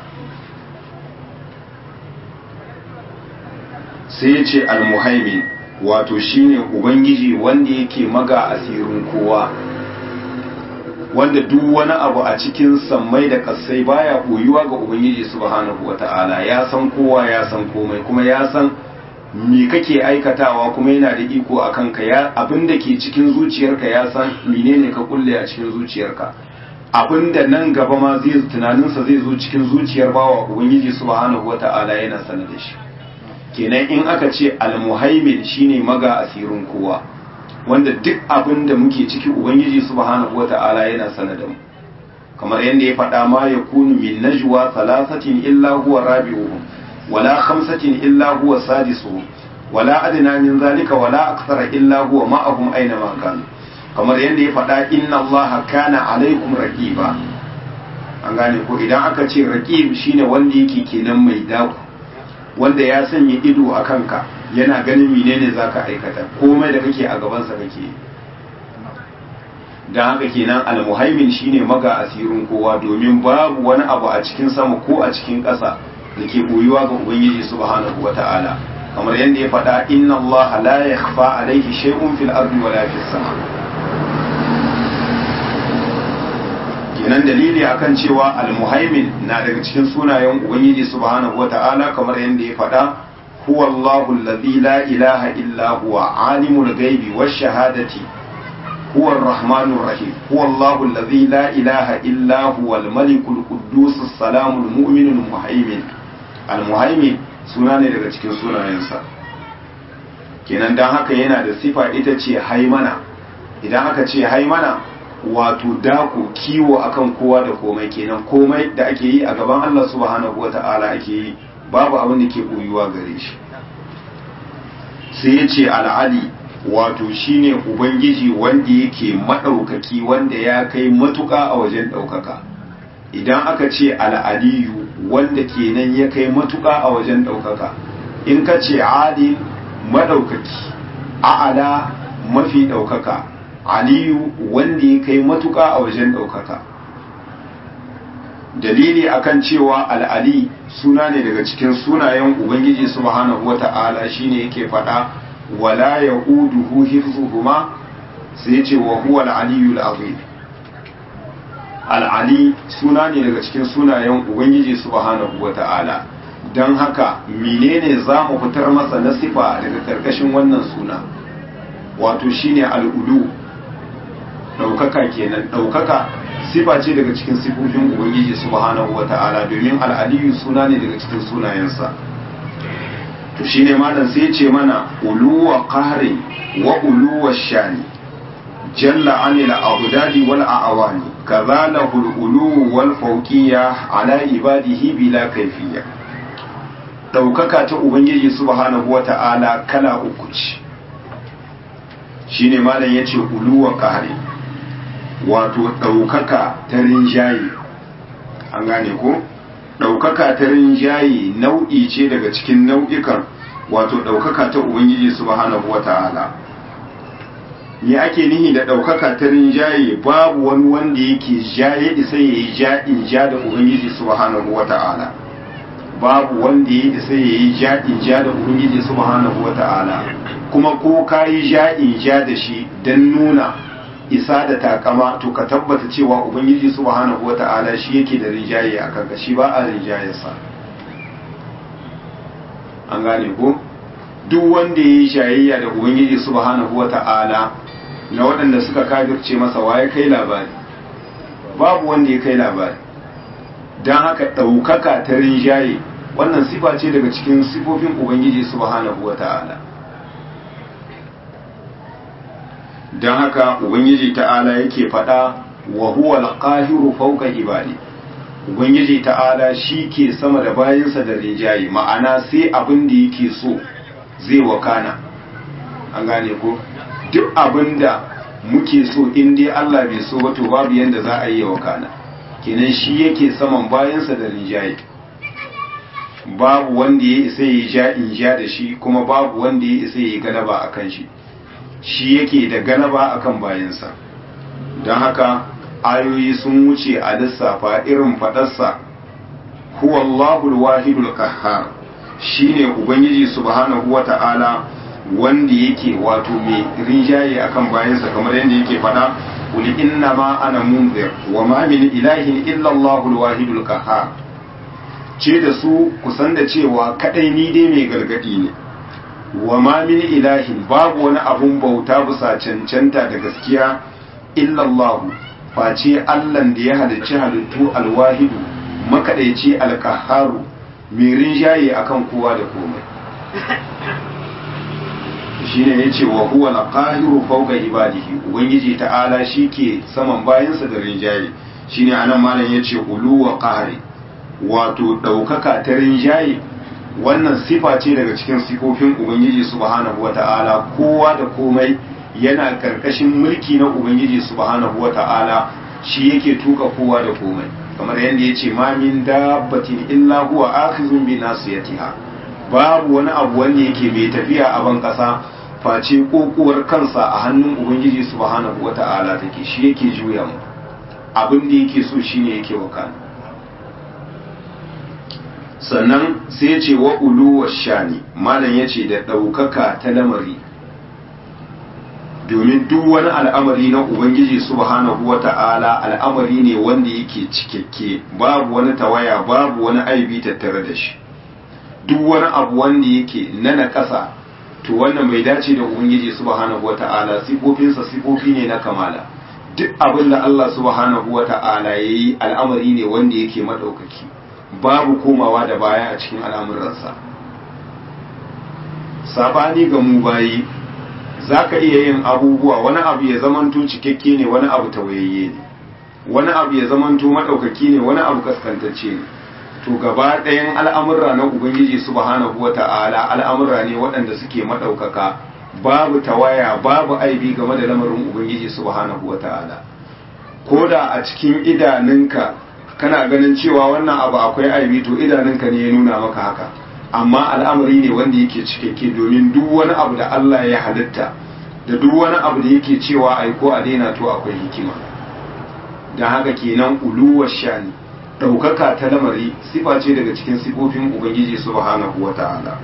sai ya ce almuhaimin wato shine ubangiji wanda yake maga asirin kowa wanda duk wani abu a cikin sammai da kasai baya koyuwa ga ubangiji subhanahu wata'ala ya san kowa ya san komai kuma ya san me kake aikatawa kuma yana da iko a kanka ya abinda ke cikin zuciyarka ya san menene ka kulle a cikin zuciyarka abinda nan gaba ma zai tunaninsa zai zo cikin zuciyar bawa ubangiji subhanahu wata'ala yana sanar da shi kenan in aka ce almuhaimin shine maga asirin kowa wanda duk abin da muke ciki ubangiji subhanahu wata'ala yana sanar da mu kamar yadda ya faɗa ma yakunu min najwa thalathatin illa huwa rabi'uhum wala khamsatin illa huwa sadisuhum wala adna min zalika wala akthara illa huwa ma'ahum aina ma kanu kamar yadda ya faɗa inna allaha kana alaikum raqiba an gane ko idan aka ce raqib shine wanda yake kenan mai daku wanda ya sanya ido a kanka yana ganin menene zaka aikata komai da kake a gabansa kake dan haka kenan almuhaimin shine maga asirin kowa domin babu wani abu a cikin sama ko a cikin ƙasa da ke boyuwa ga ubangiji subhanahu wata'ala kamar yadda ya faɗa inna Allah la yakhfa alayhi shay'un fil ardi wala fis sama kenan dalili akan cewa al-muhaimin na daga cikin sunayen ubangiji subhanahu wata'ala kamar yadda ya faɗa huwa Allahu alladhi la ilaha illa huwa alimul ghaibi wash shahadati huwa ar-rahmanur rahim huwa Allahu alladhi la ilaha illa huwa al-malikul quddus as-salamul mu'minul muhaimin al-muhaimin suna ne daga cikin sunayensa kenan dan haka yana da sifa ita ce haimana idan aka ce haimana wato dako kiwo akan kowa da komai kenan komai da ake yi a gaban Allah subhanahu wata'ala ake yi babu abin da ke koyuwa gare shi sai ya ce al'ali wato shine ubangiji wanda yake madaukaki wanda ya kai matuka a wajen daukaka idan aka ce al'aliyu wanda kenan ya kai matuka a wajen daukaka in ka ce adil madaukaki a'ala mafi daukaka aliyu wanda ya kai matuka a wajen daukaka dalili akan cewa al'ali suna ne daga cikin sunayen ubangiji subhanahu wata'ala shine yake faɗa wala yauduhu hifzuhuma sai ce wa huwa al-aliyul azim al'ali suna ne daga cikin sunayen ubangiji subhanahu wata'ala don haka menene za mu fitar masa na sifa daga karkashin wannan suna wato shine al'ulu ɗaukaka kenan. Ɗaukaka sifa ce daga cikin sifofin ubangiji subhanahu wata'ala, domin al'aliyu suna ne daga cikin sunayensa. to shine malam sai ce mana uluwa qahri wa uluwa shani jalla anil abdadi wal a'wani kadhalahu al ulu wal fawqiyya ala ibadihi bila kayfiyya. Daukaka ta ubangiji subhanahu wata'ala kala uku ce, shine malam yace uluwa qahri, wato daukaka ta rinjaye. An gane ko? Ɗaukaka ta rinjaye nau'i ce daga cikin nau'ikan wato ɗaukaka ta Ubangiji subhanahu wa ta'ala. Me ake nihi da ɗaukaka ta rinjaye? Babu wani wanda yake jaye isa ya yi ja'in ja da Ubangiji subhanahu wa ta'ala. Babu wanda ya isa ya yi ja'in ja da Ubangiji subhanahu wa ta'ala. Kuma ko ka yi ja'in ja da shi don nuna isa da takama, to ka tabbata cewa ubangiji subhanahu wata'ala shi yake da rijaye a kanka, shi ba a rijayarsa. An gane ko? Duk wanda ya yi shayayya da ubangiji subhanahu wata'ala na waɗanda suka kafirce masa, waye kai labari? Babu wanda ya kai labari. Don haka ɗaukaka ta rinjaye wannan sifa ce daga cikin sifofin ubangiji subhanahu wata'ala. don haka ubangiji ta'ala yake faɗa wa huwa al-qahiru fawqa ibadi. Ubangiji ta'ala shi ke sama da bayinsa da rinjaye, ma'ana sai abin da yake so zai wakana. An gane ko? Duk abin da muke so in dai Allah bai so ba, to babu yanda za a yi wakana. Kenan shi yake saman bayinsa da rinjaye, babu wanda ya isa ya ja in ja da shi, kuma babu wanda ya isa ya galaba akan shi. Shi yake da galaba akan bayansa. Don haka ayoyi sun wuce a lissafa irin fadarsa huwa Allahul wahidul qahhar, shine ubangiji subhanahu wata'ala wanda yake wato mai rinjaye akan bayansa, kamar yadda yake fada qul inna ma ana munzir wa ma min ilahin illa Allahul wahidul qahhar. Ce da su kusan da cewa kadai ni dai mai gargadi ne, wa ma min ilahin babu wani abun bauta bisa cancanta da gaskiya illallahu face Allahn da ya halicci halittu alwahidu makadaici alqaharu mai rinjaye akan kowa da komai. Shine yace wa huwa alqahiru fawqa ibadihi, ubangiji ta'ala shike saman bayansa da rinjaye. Shine anan malam yace ulu wa qahri, wato daukaka ta rinjaye wannan sifa ce daga cikin sifofin ubangiji subhanahu wata'ala. Kowa da komai yana karkashin mulki na ubangiji subhanahu wata'ala, shi yake tuka kowa da komai, kamar yadda yace ma min dabbatin illa huwa akhizun bi nasiyatiha. Babu wani abu wanda yake mai tafiya a ban kasa face kokuwar kansa a hannun ubangiji subhanahu wata'ala take, shi yake juya mu, abin da yake so shine yake wakana. Sannan sai ya ce wa uluwa shani, malam ya ce da ɗaukaka ta lamari, domin duk wani al'amari na ubangiji subhanahu wa ta'ala al'amari ne wanda yake cikakke, babu wani tawaya, babu wani aibi tattare da shi. Duk wani abu wanda yake na ƙasa, to wannan bai dace da ubangiji subhanahu wa ta'ala, sifofinsa sifofi ne na kamala. Duk abin da Allah subhanahu wa ta'ala ya yi al'amari ne wanda yake maɗaukaki, babu komawa da baya a cikin al'amuransa. Sabani ga mu bayi, za ka iya yin abubuwa, wani abu ya zamanto cikakke ne, wani abu tawayayye ne, wani abu ya zamanto maɗaukaki ne, wani abu kaskantacce ne. To gaba ɗayan al'amurra na Ubangiji subhanahu wa ta'ala al'amurra ne waɗanda suke maɗaukaka, babu tawaya, babu aibi game da lamarin Ubangiji subhanahu wa ta'ala. Ko da a cikin idanunka kana ganin cewa wannan abu akwai aibi, to idanunka ne ya nuna maka haka, amma al'amari ne wanda yake cikakke, domin duk wani abu da Allah ya halitta da duk wani abu da yake cewa ai ko a daina, to akwai hikima. Dan haka kenan uluwar shani, ɗaukaka ta lamari, sifa ce daga cikin sifofin ubangiji subhanahu wata'ala.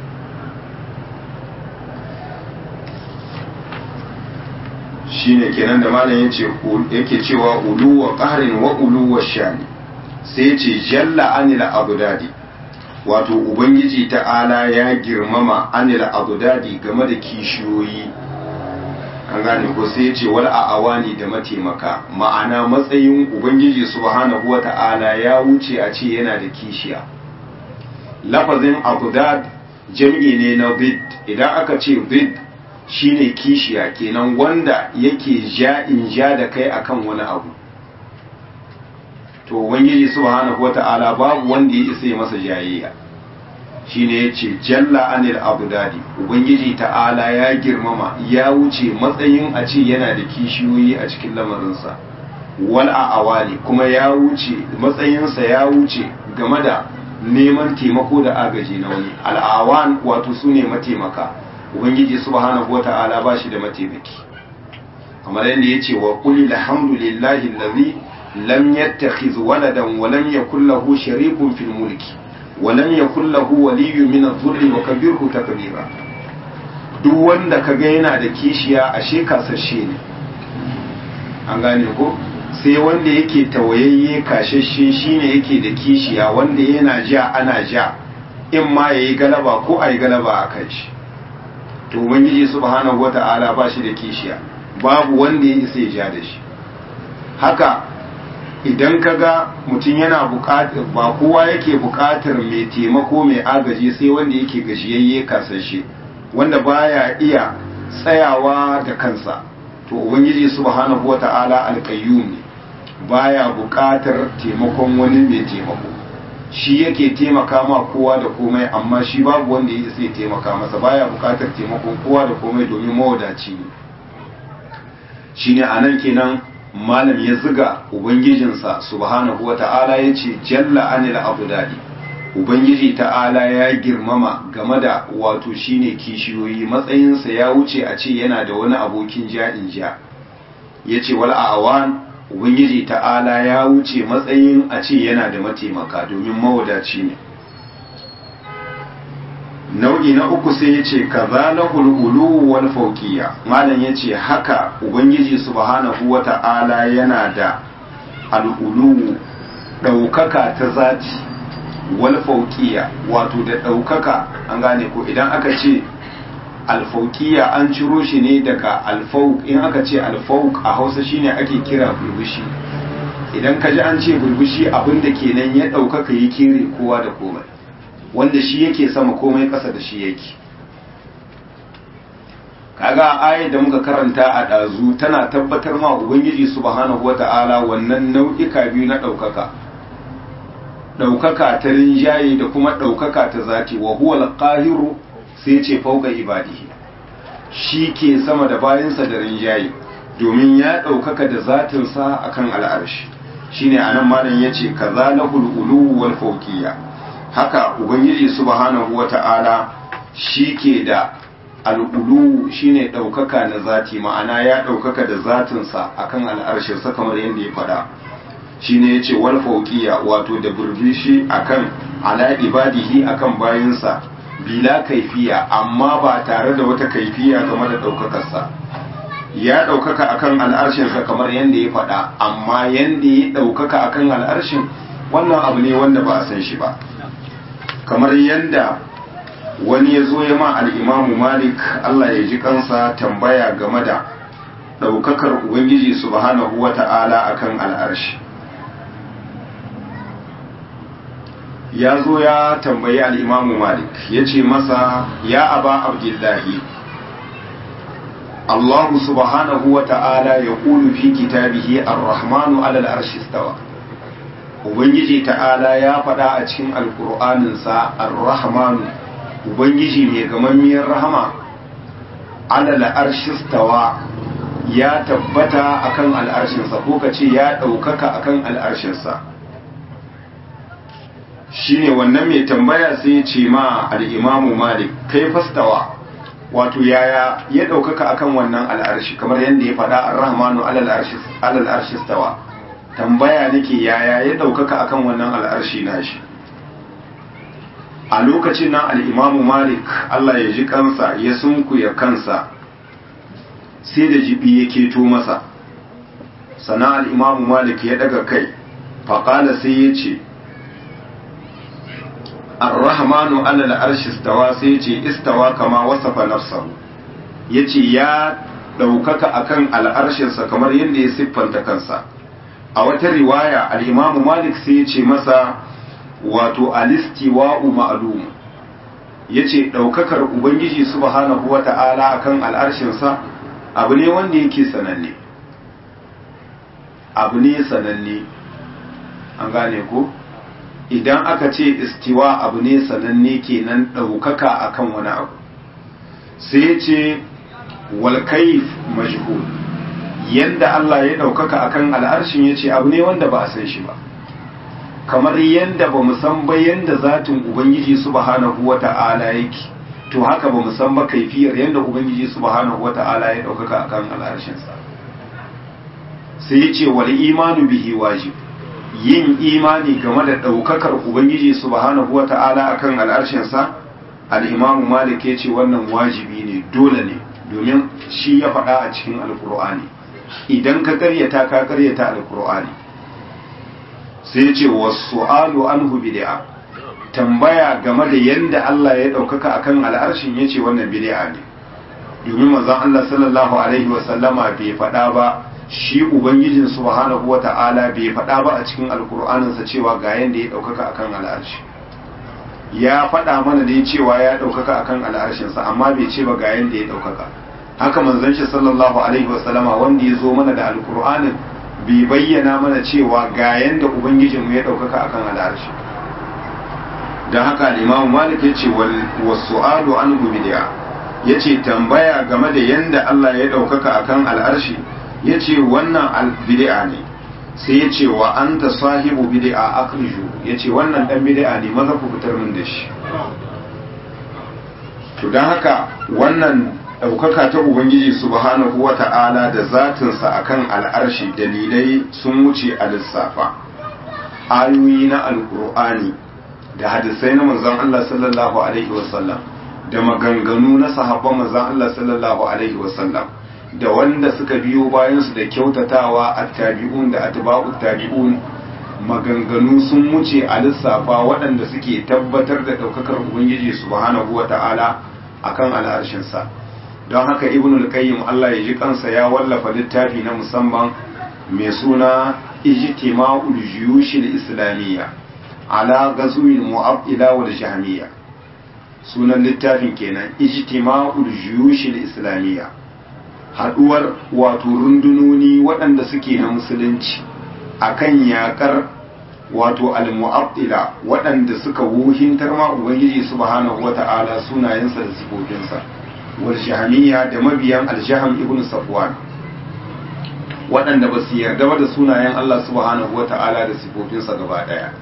Shine kenan da malam yake cewa uluwa qahrin wa uluwa shani, sai ce jalla anil abdadi, wato ubangiji ta'ala ya girmama anil abdadi game da kishiyoyi an gane ko sai ya ce wal a'awani da mataimaka, ma'ana matsayin ubangiji subhanahu wata'ala ya wuce a ce yana da kishiya. Lafazin abdad jam'i ne na bid, idan aka ce bid shine kishiya kenan wanda yake in ja da kai akan wani abu. To ubangiji subhanahu wata'ala babu wanda ya isa masa jayayya, shine yace jalla anil abdadi, ubangiji ta'ala ya girmama ya wuce matsayin a ce yana da kishiyoyi a cikin lamarinsa. Wal a'awali kuma ya wuce matsayinsa ya wuce game da neman taimako da agaji na wani. Al'awan wato sune mataimaka, ubangiji subhanahu wata'ala ba shi da mataimaki, kamar yadda yace wa qul alhamdulillahi allazi lam yattakhiz waladan wa lam yakul lahu sharikun fil mulki wa lam yakul lahu waliyyun min adh-dhurri wa kabbirhu takbira. Duk wanda kaga yana da kishiya ashe kasashe ne, an gane ko? Sai wanda yake tawayayye kashashe shine yake da kishiya, wanda yana ja ana ja, in ma yayi galaba ko ayi galaba a kai shi. To ubangiji subhanahu wata'ala ba shi da kishiya, babu wanda ya isa ya ja da shi. Haka idan kaga mutum yana buƙatar, ba kowa yake buƙatar mai taimako mai agaji sai wanda yake gajiyayye kasashe, wanda baya iya tsayawa da kansa. To ubangiji subhanahu wata'ala alqayyum ne, baya buƙatar taimakon wani mai taimako, shi yake taimaka ma kowa da komai, amma shi babu wanda ya sai taimaka masa, baya buƙatar taimakon kowa da komai domin mawadaci ne. Shine anan kenan malam ya ziga ubangijinsa subhanahu wata'ala yace jalla anil abdadi, ubangiji ta'ala ya girmama game da wato shine kishiyoyi, matsayinsa ya wuce a ce yana da wani abokin ja'in ja. Yace wal awan, ubangiji ta'ala ya wuce matsayin a ce yana da mataimaka domin mawadaci ne. Nau'i na uku sai yace kazalahul ulu wal fawqiyya, malam yace haka ubangiji subhanahu wata'ala yana da al-ulu, daukaka ta zati, wal fawqiyya wato da daukaka, an gane ko? Idan aka ce al-fawqiyya an ciro shi ne daga al-fawq, in aka ce al-fawq a Hausa shine ake kira burbushi. Idan ka ji an ce burbushi, abinda kenan ya daukaka ya kere kowa da komai, wanda shi yake sama komai ƙasa da shi yake. Kaga ayat da muka karanta a ɗazu tana tabbatar ma ubangiji subhanahu wata'ala wannan nau'ika biyu na ɗaukaka, ɗaukaka ta rinjaye da kuma ɗaukaka ta zati. Wa huwa al-qahiru, sai ce fauka ibadihi, shi ke sama da bayansa da rinjaye domin ya ɗaukaka da zatinsa akan al'arshi. Shine anan malam yace kazalahul ulu wal fawqiyya, haka ubangiji subhanahu wata'ala shi ke da al'ulu, shine ɗaukaka na zati, ma'ana ya ɗaukaka da zatinsa akan al'arshinsa kamar yadda ya faɗa. Shine yace wal fawqiyya wato da burbishi akan ala ibadihi akan bayinsa, bila kaifiya, amma ba tare da wata kaifiya game da ɗaukakarsa. Ya ɗaukaka akan al'arshinsa kamar yadda ya faɗa, amma yadda ya ɗaukaka akan al'arshin wannan abu ne wanda ba a san shi ba. Kamar yadda wani ya zo ya ma al'imamu Malik, Allah ya ji kansa, tambaya game da ɗaukakar Ubangiji subhanahu wa ta'ala akan al'arshi. Ya zo ya tambayi al'imamu Malik, ya ce masa, ya aba Abdullahi, Allah subhanahu wa ta'ala ya ƙulu fi kitabihi ar-Rahmanu alal arshi stawa. Ubangiji ta'ala ya faɗa a cikin alƙur'aninsa ar-Rahmanu, Ubangiji mai gamammiyar rahama, alal arshi stawa, ya tabbata akan al'arshinsa, ko ka ce ya ɗaukaka akan al'arshinsa. Shine wannan mai tambaya sai ce ma al-Imamu Malik, kai fastawa, wato yaya ya ɗaukaka akan wannan al'arshi, kamar yadda ya faɗa ar-Rahmanu alal arshi stawa. Tambaya nake yaya ya ɗaukaka akan wannan al'arshi nashi. A lokacin nan al-Imamu Malik, Allah ya ji kansa, ya sunkuya kansa, sai da jibi ya keto masa. Sana al-Imamu Malik ya daga kai, faƙala sai ya ce, ar-rahmanu ala al-arshi istawa sai yace istawa kama wasafa nafsahu yace ya daukaka akan al'arshinsa kamar yadda ya siffanta kansa. A wata riwaya al-Imam Malik sai yace masa wato al-istiwa'u ma'lum, yace daukakar ubangiji subhanahu wata'ala akan al'arshinsa abu ne wanda yake sananne, abu ne sananne, an gane ko idan aka ce istiwa abu ne sananne kenan daukaka akan wani abu. sai yace wal kayf majhul, yanda Allah ya daukaka akan al'arshin yace abu ne wanda ba a san shi ba, kamar yanda ba mu san ba yanda zatin ubangiji subhanahu wata'ala yake, to haka ba mu san ba kaifiyar yanda ubangiji subhanahu wata'ala ya daukaka akan al'arshin sa. sai yace wal imanu bihi wajib, yin imani game da daukakar ubangiji subhanahu wata'ala akan al'arshin sa, al-Imam Malik yace wannan wajibi ne, dole ne, domin shi ya faɗa a cikin alkur'ani. Idan ka karyata ka karyata alkur'ani. sai yace was-su'alu anhu bid'a, tambaya game da yanda Allah ya daukaka akan al'arshin yace wannan bid'a ne, domin manzon Allah sallallahu alaihi wasallama bai faɗa ba, shi ubangijin subhanahu wata'ala bai faɗa ba a cikin alkur'aninsa cewa ga yanda ya daukaka akan al'arshi. Ya faɗa mana dai cewa ya daukaka akan al'arshinsa, amma bai ce ba ga yanda ya daukaka. Haka manzon shi sallallahu alaihi wasallama wanda ya zo mana da alkur'anin bai bayyana mana cewa ga yanda ubangijinmu ya daukaka akan al'arshi. Dan haka Imam Malik yace was su'alu anhu bid'a, yace tambaya game da yanda Allah ya daukaka akan al'arshi yace wannan bid'a ne. sai yace wa anta sahibu bid'a akhriju, yace wannan dan bid'a ne, maza ku fitar min da shi. to dan haka wannan daukaka ta ubangiji subhanahu wata'ala da zatinsa akan al'arshi dalilai sun wuce a lissafa. Ayoyi na alqur'ani da hadisai na manzon Allah sallallahu alaihi wasallam da maganganu na sahabban manzon Allah sallallahu alaihi wasallam da wanda suka biyo bayansu da kyautatawa attabi'un da atba'ut tabi'un, maganganu sun wuce a lissafa waɗanda suke tabbatar da ɗaukakar ubangiji subhanahu wata'ala akan al'arshinsa. don haka ibnul qayyim Allah ya ji kansa ya wallafa littafi na musamman mai suna ijtima'ul juyushil islamiyya ala ghazwil mu'attila wal jahmiyya. sunan littafin kenan ijtima'ul juyushil islamiyya, haduwar wato rundunoni waɗanda suke na musulunci akan yakar wato al-mu'attila waɗanda suka wuhintar ma ubangiji subhanahu wata'ala sunayensa da sifofinsa, wal jahmiyya da mabiyan al-jahm ibn safwan waɗanda ba su yarda ba da sunayen Allah subhanahu wata'ala da sifofinsa gaba daya.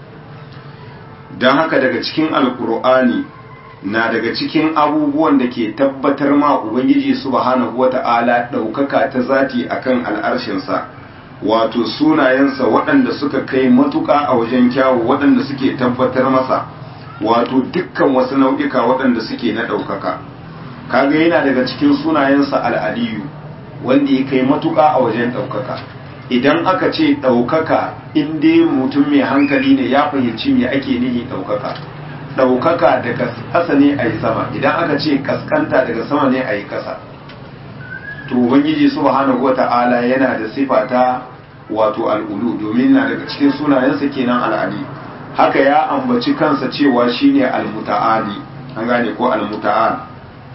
don haka daga cikin alkur'ani na daga cikin abubuwan da ke tabbatar ma ubangiji subhanahu wata'ala ɗaukaka ta zati akan al'arshinsa, wato sunayensa waɗanda suka kai matuƙa a wajen kyawu, waɗanda suke tabbatar masa wato dukkan wasu nau'ika waɗanda suke na ɗaukaka. Kaga yana daga cikin sunayensa al'aliyu, wanda ya kai matuƙa a wajen ɗaukaka. Idan aka ce ɗaukaka, in dai mutum mai hankali ne ya fahimci me ake nihi ɗaukaka. Ɗaukaka daga ƙasa ne a yi sama, idan aka ce kaskanta daga sama ne a yi ƙasa. To ubangiji subhanahu wata'ala yana da sifa ta wato al'ulu, domin na daga cikin sunayensa kenan al'ali. Haka ya ambaci kansa cewa shine al-muta'ali, an gane ko al-muta'al,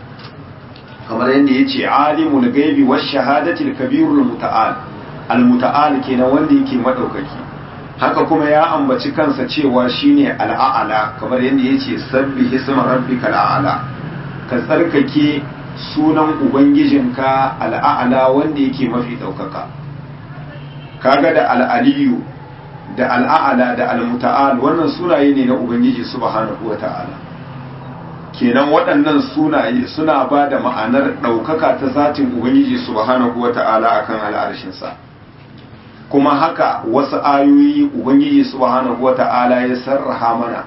kamar yadda yace alimul ghaibi wash shahadati al-kabirul muta'al. Al-muta'al kenan wanda yake madaukaki. Haka kuma ya ambaci kansa cewa shine al'a'ala, kamar yadda yace sabbihi isma rabbikal a'la, ka tsarkake sunan ubangijinka al'a'ala wanda yake mafi daukaka. Kaga da al'aliyu da al'a'ala da al-muta'al wannan sunaye ne na ubangiji subhanahu wata'ala. Kenan waɗannan sunaye suna ba da ma'anar ɗaukaka ta zatin ubangiji subhanahu wata'ala akan al'arshinsa. Kuma haka wasu ayoyi ubangiji subhanahu wata'ala ya sarraha mana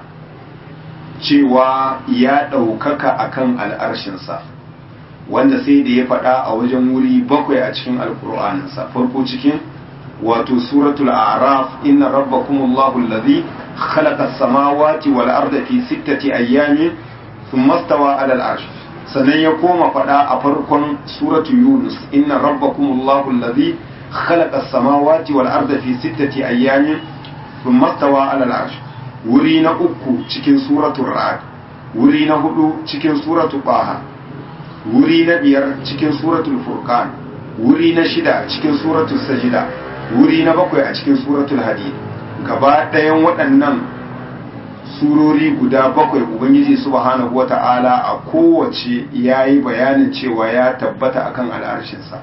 cewa ya ɗaukaka akan al'arshinsa, wanda sai da ya faɗa a wajen wuri 7 a cikin alkur'aninsa. Farko cikin wato suratul a'raf inna rabbakumullahu alladhi khalaqa as-samawati wal arda fi sittati ayyamin thumma stawa 'ala al-'arsh sannan ya koma fada a farkon suratul yunus inna rabbakumullahu alladhi khalaqa as-samawati wal arda fi sittati ayyamin thumma stawa 'ala al-'arsh wuri na uku cikin suratul ra'd wuri na hudu cikin suratul baha wuri na biyar cikin suratul furqan wuri na shida cikin suratul sajida wuri na bakwai a cikin suratul hadid gaba ɗayan waɗannan surori guda bakwai ubangiji subhanahu wata'ala a kowace yayi bayanin cewa ya tabbata akan al'arshinsa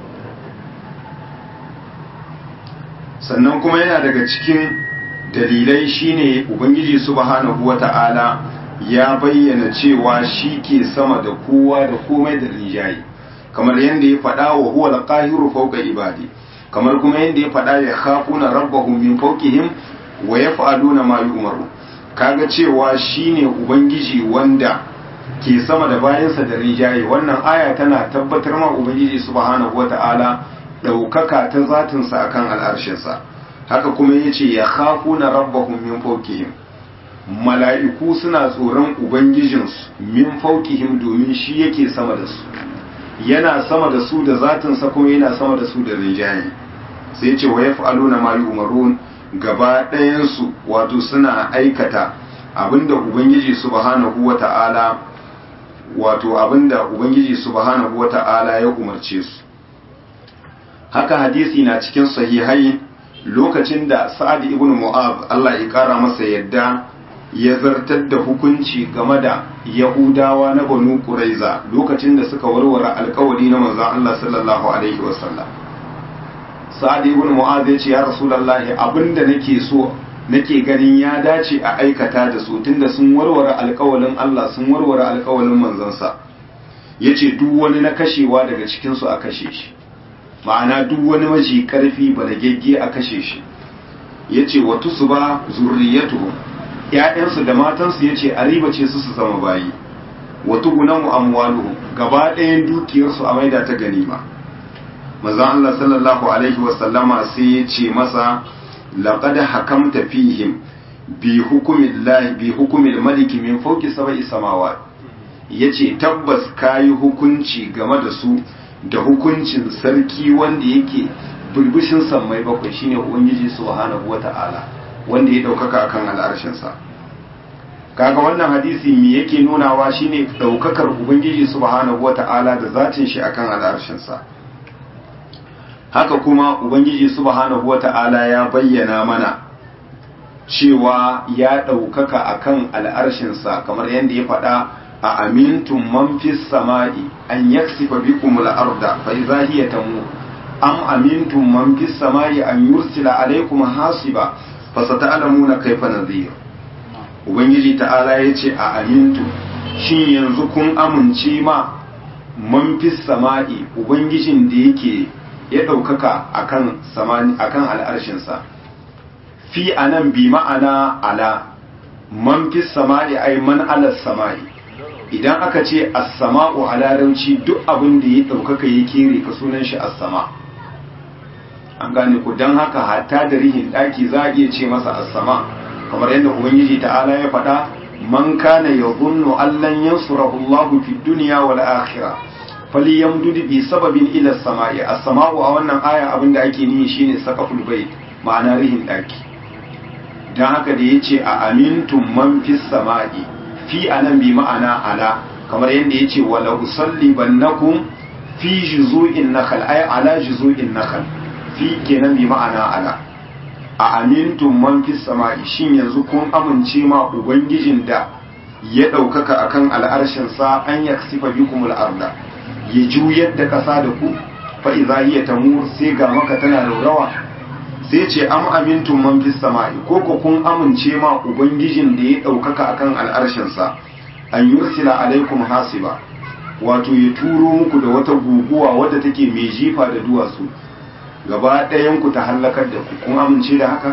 sannan kuma yana daga cikin dalilai shine ubangiji subhanahu wata'ala ya bayyana cewa shi ke sama da kowa da komai da rinjaye kamar yadda ya faɗa wa huwa al-qahiru fawqa ibadi kamar kuma yadda ya faɗa ya khafuna rabbahum min fawqihim wa yaf'aluna ma yu'maru kaga cewa shine ubangiji wanda ke sama da bayansa da rijaye wannan aya tana tabbatar ma ubangiji subhanahu wata'ala daukaka ta zatin sa akan al'arshin sa haka kuma yace ya khafuna rabbahum min fawqihim mala'iku suna tsoron ubangijinsu min fawqihim domin shi yake sama da su yana sama da su da zatinsa kuma yana sama da su da rinjaye sai ce wa yaf'aluna ma yu'marun gaba ɗayansu wato suna aikata abinda ubangiji subhanahu wata'ala ya umarce su haka hadisi na cikin sahihai lokacin da Sa'ad ibn Mu'adh Allah ya kara masa yadda ya zartar da hukunci game da Yahudawa na Banu Quraiza lokacin da suka warware alkawari na manzon Allah sallallahu alaihi wasallam Sa'ad ibn Mu'adh ya ce ya Rasulullahi abinda nake ganin ya dace a aikata da su tunda sun warware alkawalin Allah sun warware alkawalin manzansa yace duk wani na kashewa daga cikin su a kashe shi ma'ana duk wani maji karfi balagegge a kashe shi yace wa tusba zurriyatuhum ‘ya'yansu da matansu ya ce a ribace su zama bayi wata gunan amwaluhum gaba ɗayan dukiyarsu a maida ta ganima mazan Allah sallallahu Alaihi wasallama sai ya ce masa laƙad hakamta fihim bi hukumin maliki min fauki saba'i samawa ya ce tabbas ka yi hukunci game da su da hukuncin sarki wanda yake bulbushin sammai bakwai shine ubangiji subhanahu wata'ala wanda ya daukaka akan al'arshinsa kaga wannan hadisi me yake nunawa shine daukakar ubangiji subhanahu wata'ala da zatin shi akan al'arshinsa haka kuma ubangiji subhanahu wata'ala ya bayyana mana cewa ya daukaka akan al'arshinsa kamar yadda ya faɗa a amintum man fis sama'i an yaksifa bikum al-arda fa idha hiya tamur am amintum man fis sama'i an yursila alaykum hasiba fasata'lamuna kayfa nadhir ubangiji ta'ala yace a amintu shin yanzu kun amince ma man fis sama'i ubangijin da yake ya daukaka akan samani akan al'arshin sa fi anan bi ma'ana ala man fis sama'i ay man ala sama'i idan aka ce as-sama'u a larabci duk abin da ya daukaka ya kere ka sunan shi as-sama' an gane ku don haka hatta da rihin daki za a iya ce masa as-sama kamar yadda ubangiji ta'ala ya faɗa man kana yadhunnu allan yansurahu Allahu fid dunya wal akhirah falyamdud bi sababin ila as-sama'i as-sama'u a wannan aya abinda ake nihi shine saqaful bayt ma'ana rihin daki dan haka da yace a amintum man fis sama'i fi anan bi ma'ana ala kamar yadda yace wala usallibannakum fi juzu'in nakhl ay ala juzu'in nakhl fi kenan bi ma'ana ala a amintum man fis sama'i shin yanzu kun amince ma ubangijin da ya daukaka akan al'arshin sa an yaksifa bikumul arda ya juyar da kasa da ku fa idza hiya tamur sai ga maka tana raurawa sai ce am amintum man fis sama'i ko kun amince ma ubangijin da ya daukaka akan al'arshin sa an yursila alaikum hasiba wato ya turo muku da wata guguwa wadda take mai jifa da duwatsu gaba ɗayan ku ta hallakar da ku kun amince da haka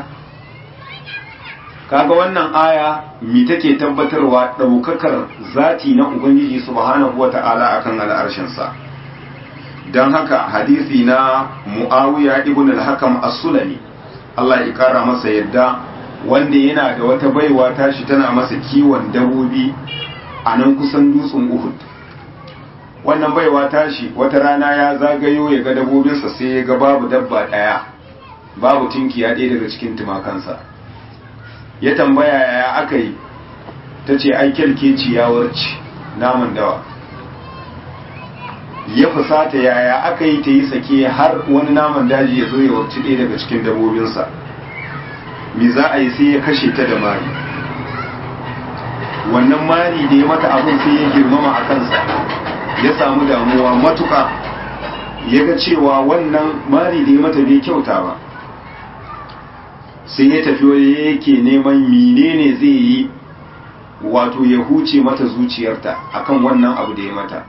kaga wannan aya mi take tabbatarwa daukakar zati na ubangiji subhanahu wata'ala akan al'arshin sa don haka hadisi na Muawiya ibn al-Hakam as-Sulami Allah ya kara masa yadda, wanda yana da wata baiwa tashi tana masa kiwon dabobi a nan kusan dutsen Uhud. Wannan baiwa tashi wata rana ya zagayo ya ga dabobinsa sai ya ga babu dabba ɗaya, babu tinkiya ɗaya daga cikin tumakansa. Ya tambaya ya aka yi, ta ce ai kyalkeci ya warce naman dawa. Ya fusata yaya aka yi ta yi sake har wani naman daji ya zo ya warci ɗaya daga cikin dabobinsa. Me za a yi sai ya kashe ta da mari. Wannan mari da ya mata abin sai ya girmama a kansa, ya samu damuwa matuka, ya ga cewa wannan mari da ya mata bai kyauta ba. Sai ya tafi wani yake neman menene zai yi wato ya huce mata zuciyarta akan wannan abu da ya mata.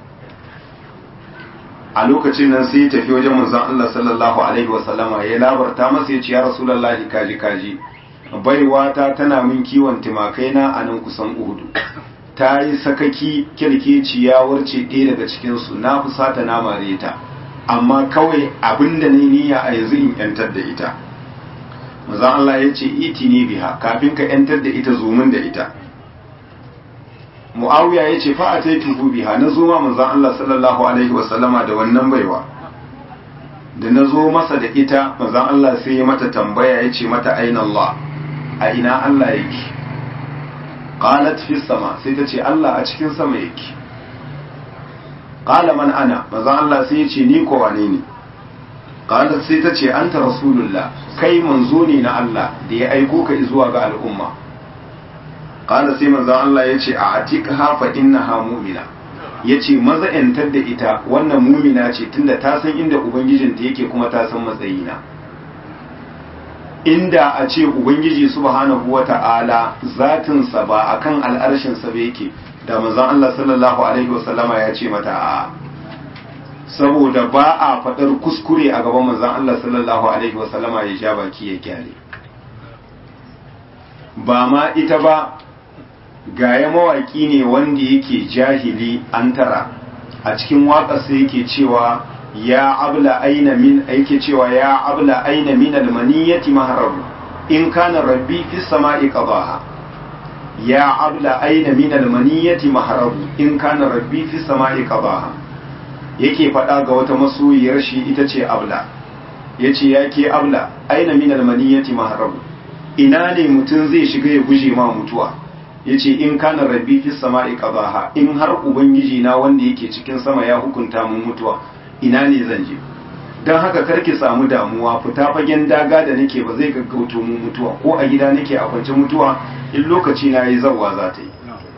A lokacin nan sai ya tafi wajen manzon Allah sallallahu alaihi wasallama ya labarta masa, ya ce ya rasulullahi kaji baiwa ta tana min kiwon timakai na a nan kusan Uhudu, ta yi sakaki kirkeci ya warce ɗaya daga cikinsu, na fusata na mare ta, amma kawai abinda ne niyya a yanzu in yantar da ita. Manzon Allah ya ce iti ne biha, kafin ka yantar da ita zumun da ita. Muawiya ya ce fa ataitu biha, na zo ma manzon Allah sallallahu alaihi wasallama da wannan baiwa. Da na zo masa da ita, manzon Allah sai ya mata tambaya, ya ce mata aina Allah, a ina Allah yake? Qalat fi sama, sai ta ce Allah a cikin sama yake. Qala man ana, manzon Allah sai ya ce ni ko wane ne? Qalat sai ta ce anta rasulullah, kai manzo ne na Allah da ya aiko ka zuwa ga al'umma. Qala sai manzon Allah ya ce a atiqha fa innaha mu'mina, ya ce maza yantar da ita, wannan mumina ce tunda ta san inda ubangijinta yake kuma ta san matsayina. Inda a ce ubangiji subhanahu wata'ala zatinsa ba akan al'arshinsa ba yake, da manzon Allah sallallahu alaihi wasallama ya ce mata a, saboda ba a faɗar kuskure a gaban manzon Allah sallallahu alaihi wasallama ya ja baki ya kyale. Ba ma ita ba, gaya mawaki ne wanda yake jahili an tara, a cikin waƙarsa yake cewa ya abla aina min, yake cewa ya abla aina min almaniyati mahrabu in kana rabbi fi samai qadaha, ya abla aina min almaniyati mahrabu in kana rabbi fi samai qadaha. Yake faɗa ga wata masoyiyar shi ita ce abla, yace yake abla aina min almaniyati mahrabu, ina ne mutum zai shiga ya guje ma mutuwa? Yace in kana rabbi fi samai qadaha, in har ubangiji na wanda yake cikin sama ya hukunta mun mutuwa, ina ne zan je? Don haka karki samu damuwa, fita fagen daga da nake ba zai gaggauto mun mutuwa, ko a gida nake a kwance mutuwa in lokaci na yi zawwa za ta yi.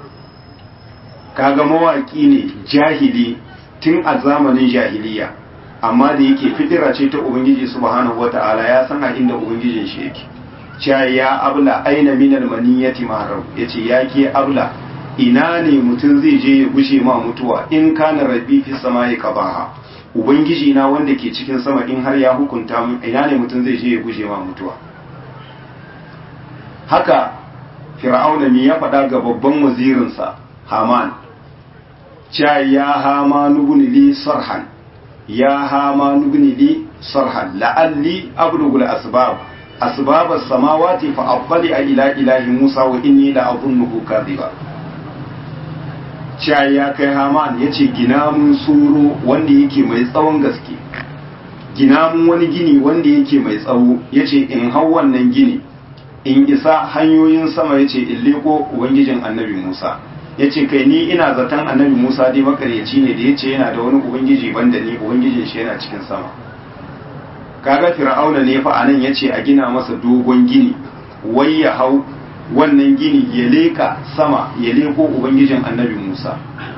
Kaga mawaki ne jahili tun a zamanin jahiliya, amma da yake fitira ce ta ubangiji subhanahu wata'ala, ya san a inda ubangijin shi yake. Cha ya abla aina minal maniyati maharab, yace ya ke abla, ina ne mutum zai je ya gushe ma mutuwa in kana rabbi fi samai qabaha, ubangiji na wanda ke cikin sama in har ya hukunta mun, ina ne mutum zai je ya gushe ma mutuwa? Haka fir'auna ne ya faɗa ga babban wazirinsa Haman, cha ya Haman ibn li sarhan, ya Haman ibn li sarhan la'alli ablughu al-asbab asbab as-samawati fa aqbali ila ilahi Musa wa inni la adhunnuhu kadhiba. Cha ya kai Haman, yace gina mun suro wanda yake mai tsawon gaske, gina mun wani gini wanda yake mai tsawo, yace in hau wannan gini in isa hanyoyin sama, yace in leko ubangijin annabi Musa. Yace kai ni ina zaton annabi Musa dai makaryaci ne da yace yana da wani ubangiji banda ni, ubangijin shi yana cikin sama. Kaga fir'auna ne fa anan yace a gina masa dogon gini, wai ya hau wannan gini ya leka sama ya leko ubangijin annabi Musa.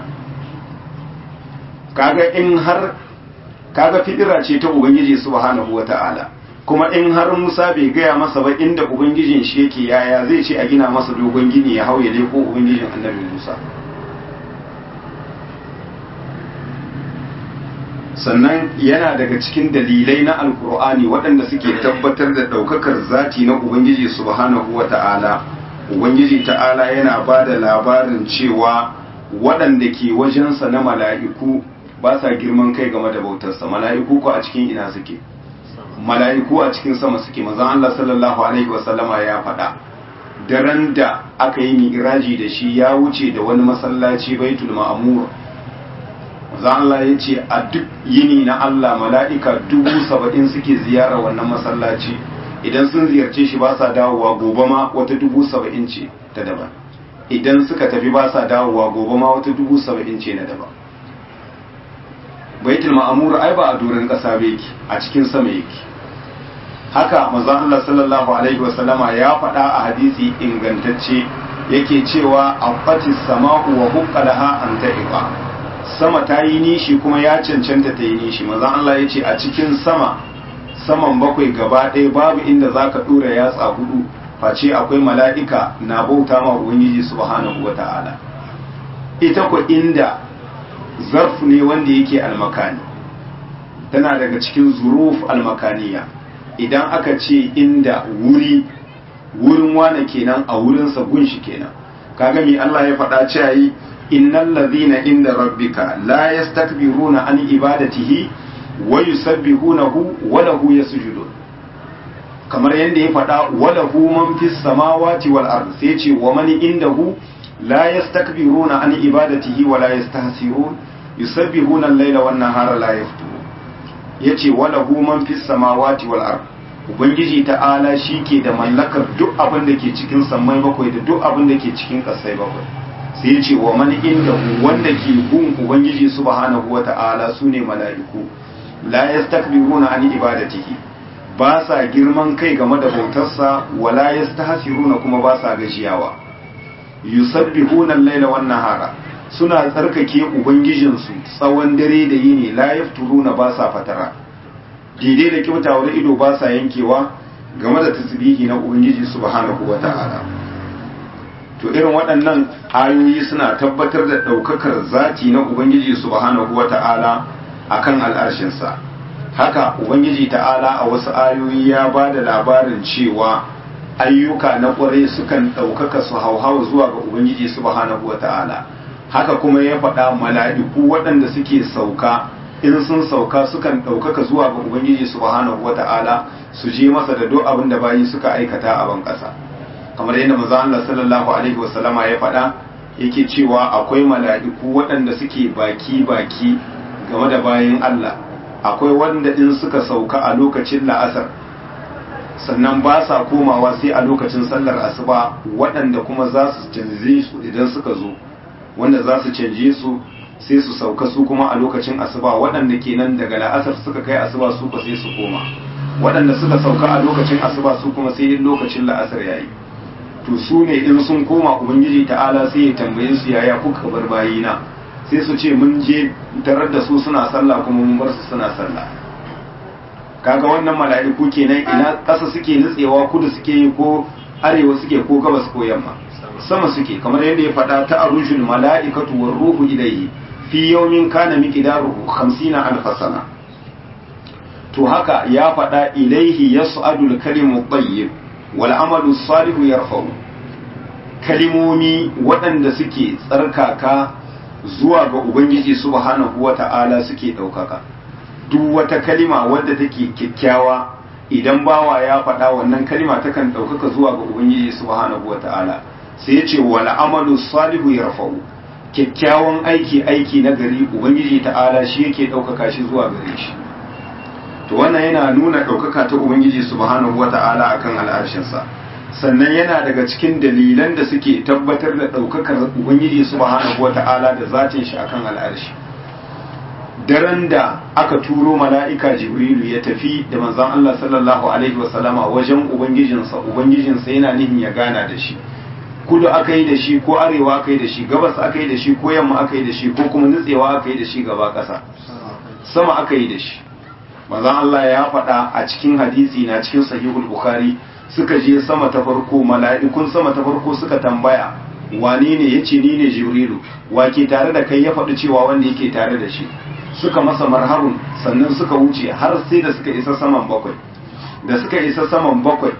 Kaga in har, kaga fidira ce ta ubangiji subhanahu wata'ala, kuma in har Musa bai gaya masa ba inda ubangijin shi yake, yaya zai ce a gina masa dogon gini ya hau ya leko ubangijin annabi Musa? Sannan yana daga cikin dalilai na alkur'ani waɗanda suke tabbatar da ɗaukakar zati na ubangiji subhanahu wata'ala. Ubangiji ta'ala yana ba da labarin cewa waɗanda ke wajensa na mala'iku ba sa girman kai game da bautarsa. Mala'iku ko a cikin ina suke? Mala'iku a cikin sama suke. Manzon Allah sallallahu alaihi wasallama ya faɗa, daren da aka yi mi'raji da shi ya wuce da wani masallaci Baitul Ma'mur. Manzon Allah ya ce a duk yini na Allah mala'ika 70,000 suke ziyara wannan masallaci, idan sun ziyarce shi ba sa dawowa, gobe ma wata 70,000 ce ta daban. Idan suka tafi ba sa dawowa, gobe ma wata 70,000 ce na daban. Baitul Ma'mur ai ba a doron ƙasa ba yake, a cikin sama yake. Haka manzon Allah sallallahu alaihi wasallama ya faɗa a hadisi ingantacce, yake cewa afatis sama'u wa huqqalaha an ta'iqa. Sama ta yi nishi kuma ya cancanta ta yi nishi. Manzon Allah ya ce a cikin saman bakwai gaba ɗaya babu inda zaka ɗora yatsa hudu face akwai mala'ika na bauta ma Ubangiji subhanahu wata'ala. Ita ko inda zarf ne wanda yake almakani, tana daga cikin zuruf almakaniya. Idan aka ce inda wurin wane kenan, a wurinsa gunshi kenan. Kaga me Allah ya faɗa cewa yi innal ladhina inda rabbika la yastakbiruna an ibadatihi wa yusabbihunahu wa lahu yasjudun. Kamar yadda ya faɗa walahu man fis samawati wal ard, sai ce wa man indahu la yastakbiruna an ibadatihi wa la yastahsirun yusabbihuna al-laila wan nahara la yafturun. Yace walahu man fis samawati wal ard, ubangiji ta'ala shike da mallakar duk abin da ke cikin sammai bakwai da duk abin da ke cikin ƙasai bakwai. Sai yace wa man indahu, wanda ke gun ubangiji subhanahu wata'ala sune mala'iku, la yastakbiruna an ibadatihi, ba sa girman kai game da bautarsa, wala yastahsiruna kuma ba sa gajiyawa. Yusabbihuna al-laila wan nahara, suna tsarkake ubangijinsu tsawon dare da yini, la yafturuna ba sa fatara, daidai da kyautawar ido ba sa yankewa game da tasbihi na ubangiji subhanahu wata'ala. To irin waɗannan ayoyi suna tabbatar da ɗaukakar zati na ubangiji subhanahu wata'ala akan al'arshinsa. Haka ubangiji ta'ala a wasu ayoyi ya ba da labarin cewa ayyuka na ƙwarai sukan ɗaukaka su hauhawa zuwa ga ubangiji subhanahu wata'ala. Haka kuma ya faɗa mala'iku waɗanda suke sauka, in sun sauka sukan ɗaukaka zuwa ga ubangiji subhanahu wata'ala, su je masa da duk abin da bayi suka aikata a ban ƙasa. Kamar yadda manzo Allah sallallahu alaihi wasallama ya faɗa, yake cewa akwai mala'iku waɗanda suke baki game da bayin Allah. Akwai wanda in suka sauka a lokacin la'asar, sannan ba sa komawa sai a lokacin sallar asuba, waɗanda kuma za su canje su idan suka zo, wanda za su canje su sai su sauka su kuma a lokacin asuba, waɗanda kenan daga la'asar suka kai asuba su ba sai su koma, waɗanda suka sauka a lokacin asuba su kuma sai lokacin la'asar yayi. To su ne in sun koma ubangiji ta'ala sai ya tambaye su yaya kuka bar bayina, sai su ce mun je tarar da su suna sallah kuma mun bar su suna sallah. Kaga wannan mala'iku kenan ina ƙasa suke nutsewa, kudu suke yi ko arewa suke ko gabas ko yamma, sama suke. Kamar yadda ya faɗa ta arujul mala'ikatu war ruhu ilayhi fi yawmin kana miqdaruhu 50,000 sana. To haka ya faɗa ilaihi yas'adu al-kalimu at-tayyib wal amalu salihu yarfa'u. Kalimomi waɗanda suke tsarkaka zuwa ga ubangiji subhanahu wata'ala suke ɗaukaka. Duk wata kalima wadda take kyakkyawa, idan bawa ya faɗa wannan kalima takan ɗaukaka zuwa ga ubangiji subhanahu wata'ala. Sai ya ce wal amalu salihu yarfa'u, kyakkyawan aiki na gari ubangiji ta'ala shi yake ɗaukaka shi zuwa gare shi. To wannan yana nuna ɗaukaka ta ubangiji subhanahu wata'ala akan al'arshinsa. Sannan yana daga cikin dalilan da suke tabbatar da ɗaukakar ubangiji subhanahu wata'ala da zatin shi akan al'arshi. Daren da aka turo mala'ika Jibrilu ya tafi da manzon Allah sallallahu alaihi wasallama wajen ubangijinsa yana nihin ya gana da shi. Kudu aka yi da shi ko arewa aka yi da shi, gabas aka yi da shi ko yamma aka yi da shi, ko kuma nutsewa aka yi da shi gaba ƙasa, sama aka yi da shi. Manzon Allah ya faɗa a cikin hadisi na cikin sahihul Bukhari, suka je sama ta farko, mala'ikun sama ta farko suka tambaya wane ne, yace ni ne Jibrilu. Wa ke tare da kai? Ya faɗi cewa wanda yake tare da shi. Suka masa marhabun, sannan suka wuce har sai da suka isa saman bakwai. Da suka isa saman bakwai,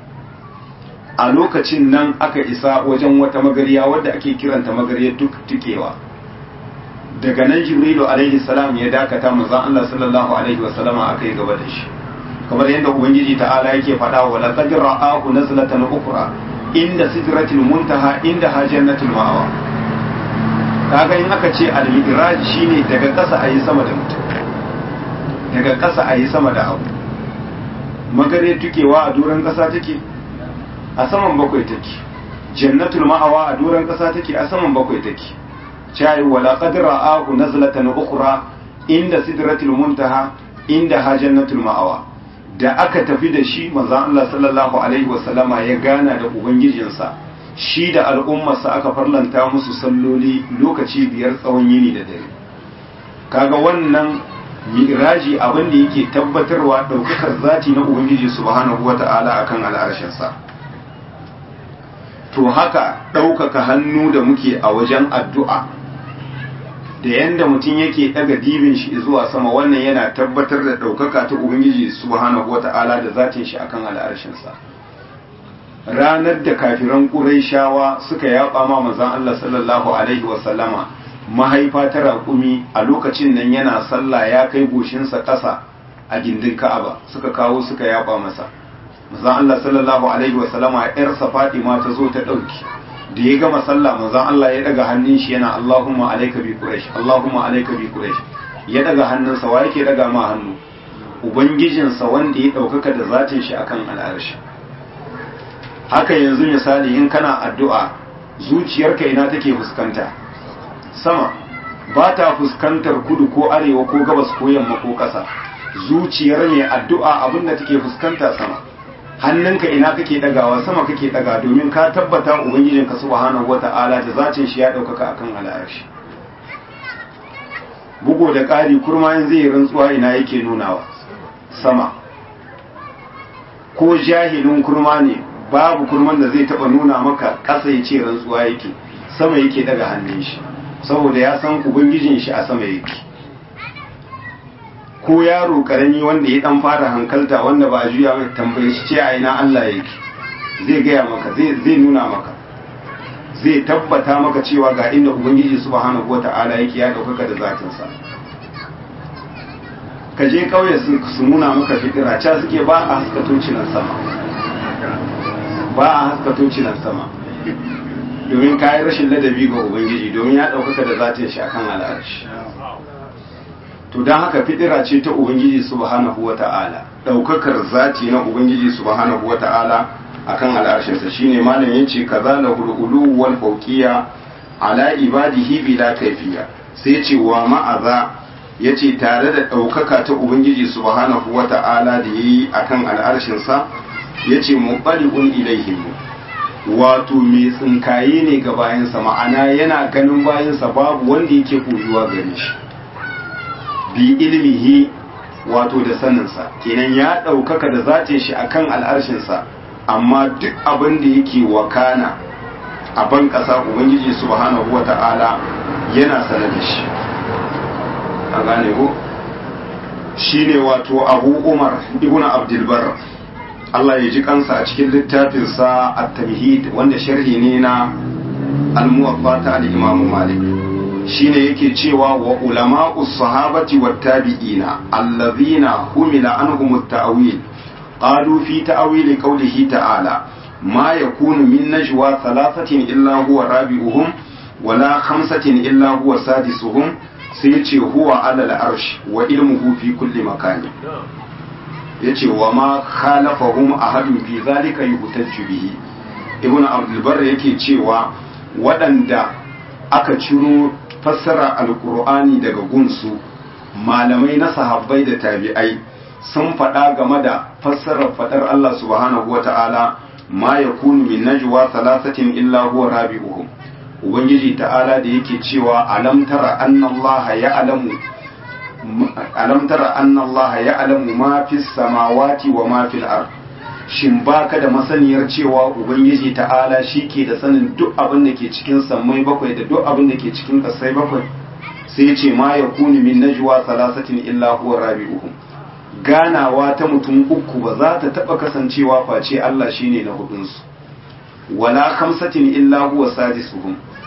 a lokacin nan aka isa wajen wata magariya wadda ake kiranta magariyar tukewa. daga nan jibrilu alaihi salam ya dakata manzon Allah sallallahu alaihi wasallama aka yi gaba da shi kamar yadda ubangiji ta'ala yake faɗa wa laqad ra'ahu nazlatan ukhra inda sidratil muntaha inda jannatul ma'awa. Kaga in aka ce al-mi'raj shine daga ƙasa ayi sama da mutum, daga ƙasa ayi sama da abu. Magare tukewa a doron ƙasa take, a saman bakwai take. Jannatul ma'awa a doron ƙasa take, a saman bakwai take. Cai wala qad ra'ahu nazlatan ukhra inda sidratil muntaha inda jannatul ma'awa. Da aka tafi da shi manzon Allah sallallahu alaihi wasallama ya gana da ubangijinsa, shi da al'ummarsa aka farlanta musu salloli lokaci 5 tsawon yini da dare. Kaga wannan mi'raji abin da yake tabbatarwa daukakar zati na ubangiji subhanahu wata'ala akan al'arshinsa. To haka daukaka hannu da muke a wajen addu'a da yanda mutum yake daga dibin shi zuwa sama, wannan yana tabbatar da daukaka ta ubangiji subhanahu wata'ala da zatin shi akan al'arshinsa. Ranar da kafiran quraishawa suka yaba ma manzon Allah sallallahu alaihi wasallama mahaifa ta raƙumi, a lokacin nan yana sallah ya kai goshinsa ƙasa a gindin Ka'aba, suka kawo suka yaba masa. Manzon Allah sallallahu alaihi wasallama ƴarsa Fatima ta zo ta dauki, da ya gama sallah manzon Allah ya daga hannun shi yana Allahumma alayka bi quraish, Allahumma alayka bi quraish. Ya daga hannunsa, wa yake daga ma hannu? Ubangijinsa wanda ya daukaka da zatin shi akan al'arshi. Haka yanzu misali in kana addu'a zuciyarka ina take fuskanta? Sama. Ba ta fuskantar kudu ko arewa ko gabas ko yamma ko ƙasa. Zuciyar mai addu'a abinda take fuskanta sama. Hannunka ina kake dagawa? Sama kake daga, domin ka tabbata ubangijinka subhanahu wata'ala da zatin shi ya daukaka akan al'arshi. Bugo da ƙari kurma in zai rantsuwa ina yake nunawa? Sama. Ko jahilin kurma ne, babu kurman da zai taba nuna maka ƙasa ya ce rantsuwa yake, sama yake daga hannun shi, saboda ya san ubangijin shi a sama yake. Ko yaro karami wanda ya dan fara hankalta, wanda ba a juya mai tambaye shi ce a ina Allah yake, zai gaya maka, zai nuna maka, zai tabbata maka cewa ga inda ubangiji subhanahu wata'ala yake ya daukaka da zatinsa. Ka je kauye su nuna maka fitira, ca suke ba a haskato cinan sama, ba a haskato cinan sama, domin kayi rashin ladabi ga ubangiji, domin ya daukaka da zatin shi akan al'arshi. To don haka fitira ce ta ubangiji subhanahu wata'ala, daukakar zati na ubangiji subhanahu wata'ala akan al'arshinsa. Shine malam yace kaza la hululu wal fawqiya ala ibadihi bila kayfiya. Sai ce wa ma'aza, yace tare da daukaka ta ubangiji subhanahu wata'ala da yayi akan al'arshinsa, yace muqallibun ilaihim, wato mai tsinkaye ne ga bayansa, ma'ana yana ganin bayansa, babu wanda yake koyuwa gare shi. Bi ilmihi, wato da saninsa, kenan ya ɗaukaka da zatin shi akan al'arshinsa, amma duk abin da yake wakana a ban ƙasa ubangiji subhanahu wata'ala yana sanar da shi. A gane ko? Shine wato Abu Umar ibn Abdul Barr, Allah ya ji kansa, a cikin littafinsa At-Tamhid, wanda sharhi ne na Al-Muwatta ta al-Imam Malik. Shine yake cewa wa ulama'us sahabati wat tabi'ina allazina humila anhum at-ta'wil qalu fi ta'wil qawlihi ta'ala ma yakunu min najwa thalathatin illa huwa rabi'uhum wala khamsatin illa huwa sadisuhum, sai yace huwa 'ala al-arsh wa ilmuhu fi kulli makan. Yace wa ma khalafahum ahadun fi zalika yuhtajju bihi. Ibn Abdul Barr yake cewa waɗanda aka ciro fassara alkur'ani daga gunsu, malamai na sahabbai da tabi'ai sun faɗa game da fassarar faɗar Allah subhanahu wa ta'ala ma yakunu min najwa thalathatin illa huwa rabi'uhum. Ubangiji ta'ala da yake cewa alam tara anna Allah ya'lamu ma fis samawati wa ma fil ard. Shin baka da masaniyar cewa ubangiji ta'ala shi ke da sanin duk abin da ke cikin sammai bakwai da duk abin da ke cikin kasai bakwai? Sai ce ma yakunu min najwa thalathatin illa huwa rabi'uhum. Ganawa ta mutum uku ba za ta taba kasancewa face Allah shine na hudunsu. Wala khamsatin illa huwa sadisuhum.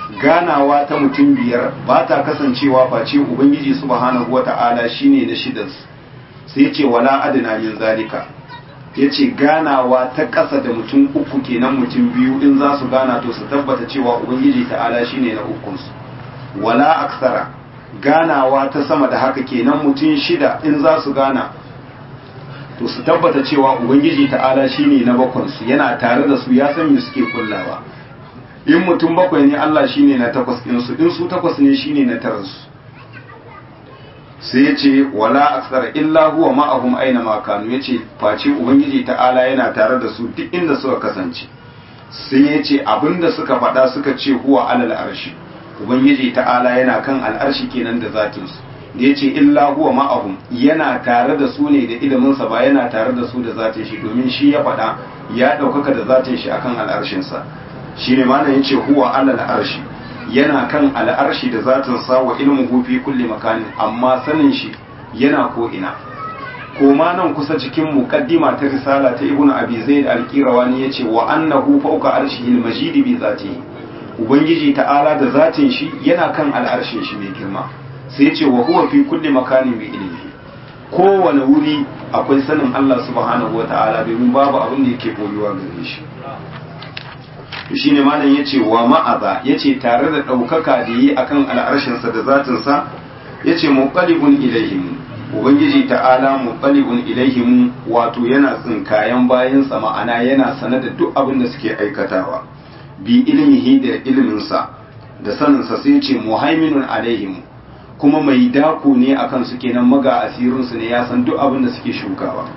ganawa ta mutum biyar ba ta kasancewa face ubangiji subhanahu wata'ala shine na shidansu. sai ya ce wala adna min zalika, ya ce ganawa ta ƙasa da mutum uku kenan mutum biyu in za su gana to su tabbata cewa ubangiji ta'ala shine na ukunsu. Wala aksara, ganawa ta sama da haka kenan mutum shida in za su gana to su tabbata cewa ubangiji ta'ala shine na bakwansu, yana tare da su, ya san me suke kullawa. In mutum bakwai ne Allah shine na takwas ɗinsu, in su takwas ne shine na taransu. sai ya ce wala aksara illa huwa ma'ahum aina ma kanu, ya ce face ubangiji ta'ala yana tare da su duk inda suka kasance. sai ya ce abinda suka faɗa suka ce huwa alal arshi, ubangiji ta'ala yana kan al'arshi kenan da zatinsu. da ya ce illa huwa ma'ahum, yana tare da su ne da iliminsa, ba yana tare da su da zatin shi, domin shi ya faɗa ya ɗaukaka da zatin shi akan al'arshinsa. shi ne mana ya ce huwa alal arshi, yana kan al'arshi da zatin sa wa ilmuhu fi kulli makanin, amma sanin shi yana ko ina. koma nan kusa cikin muqaddima ta risala ta ibnu abi zaid al-qirawani yace wa annahu fawqa arshihi al-majid bi zatihi, ubangiji ta'ala da zatin shi yana kan al'arshin shi mai girma. sai yace wa huwa fi kulli makanin bi ilmihi, kowane wuri akwai sanin Allah subhanahu wata'ala, domin babu abin da yake boyuwa gare shi. shi ne malam ya ce wa ma'aza, ya ce tare da ɗaukaka da yi akan al'arshinsa da zatinsa, ya ce muƙalibun ilaihim, ubangiji ta'ala muƙalibun ilaihim, wato yana tsinkayen bayansa, ma'ana yana sane da duk abin da suke aikatawa, bi ilmihi da ilminsa da saninsa. sai ce muhaiminun alaihim, kuma mai dako ne akan su, kenan maga asirinsu ne, ya san duk abin da suke shukawa.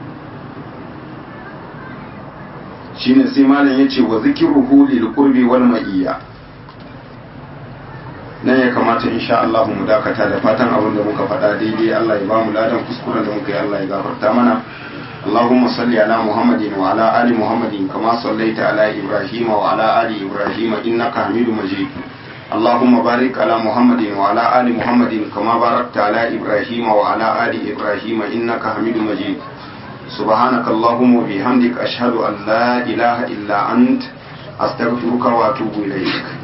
shine sai malam yace wa zikruhu lil qurbi wal ma'iyya. nan ya kamata insha Allah mu dakata, da fatan abin da muka faɗa daidai Allah ya bamu ladan, kuskuren da muka yi Allah ya gafarta mana. Allahumma salli ala Muhammadin wa ala ali Muhammadin kama sallaita ala Ibrahim wa ala ali Ibrahim innaka Hamidum Majid. Allahumma barik ala Muhammadin wa ala ali Muhammadin kama barakta ala Ibrahim wa ala ali Ibrahim innaka Hamidum Majid. سبحانك اللهم وبحمدك أشهد أن لا إله إلا أنت أستغفرك وأتوب إليك.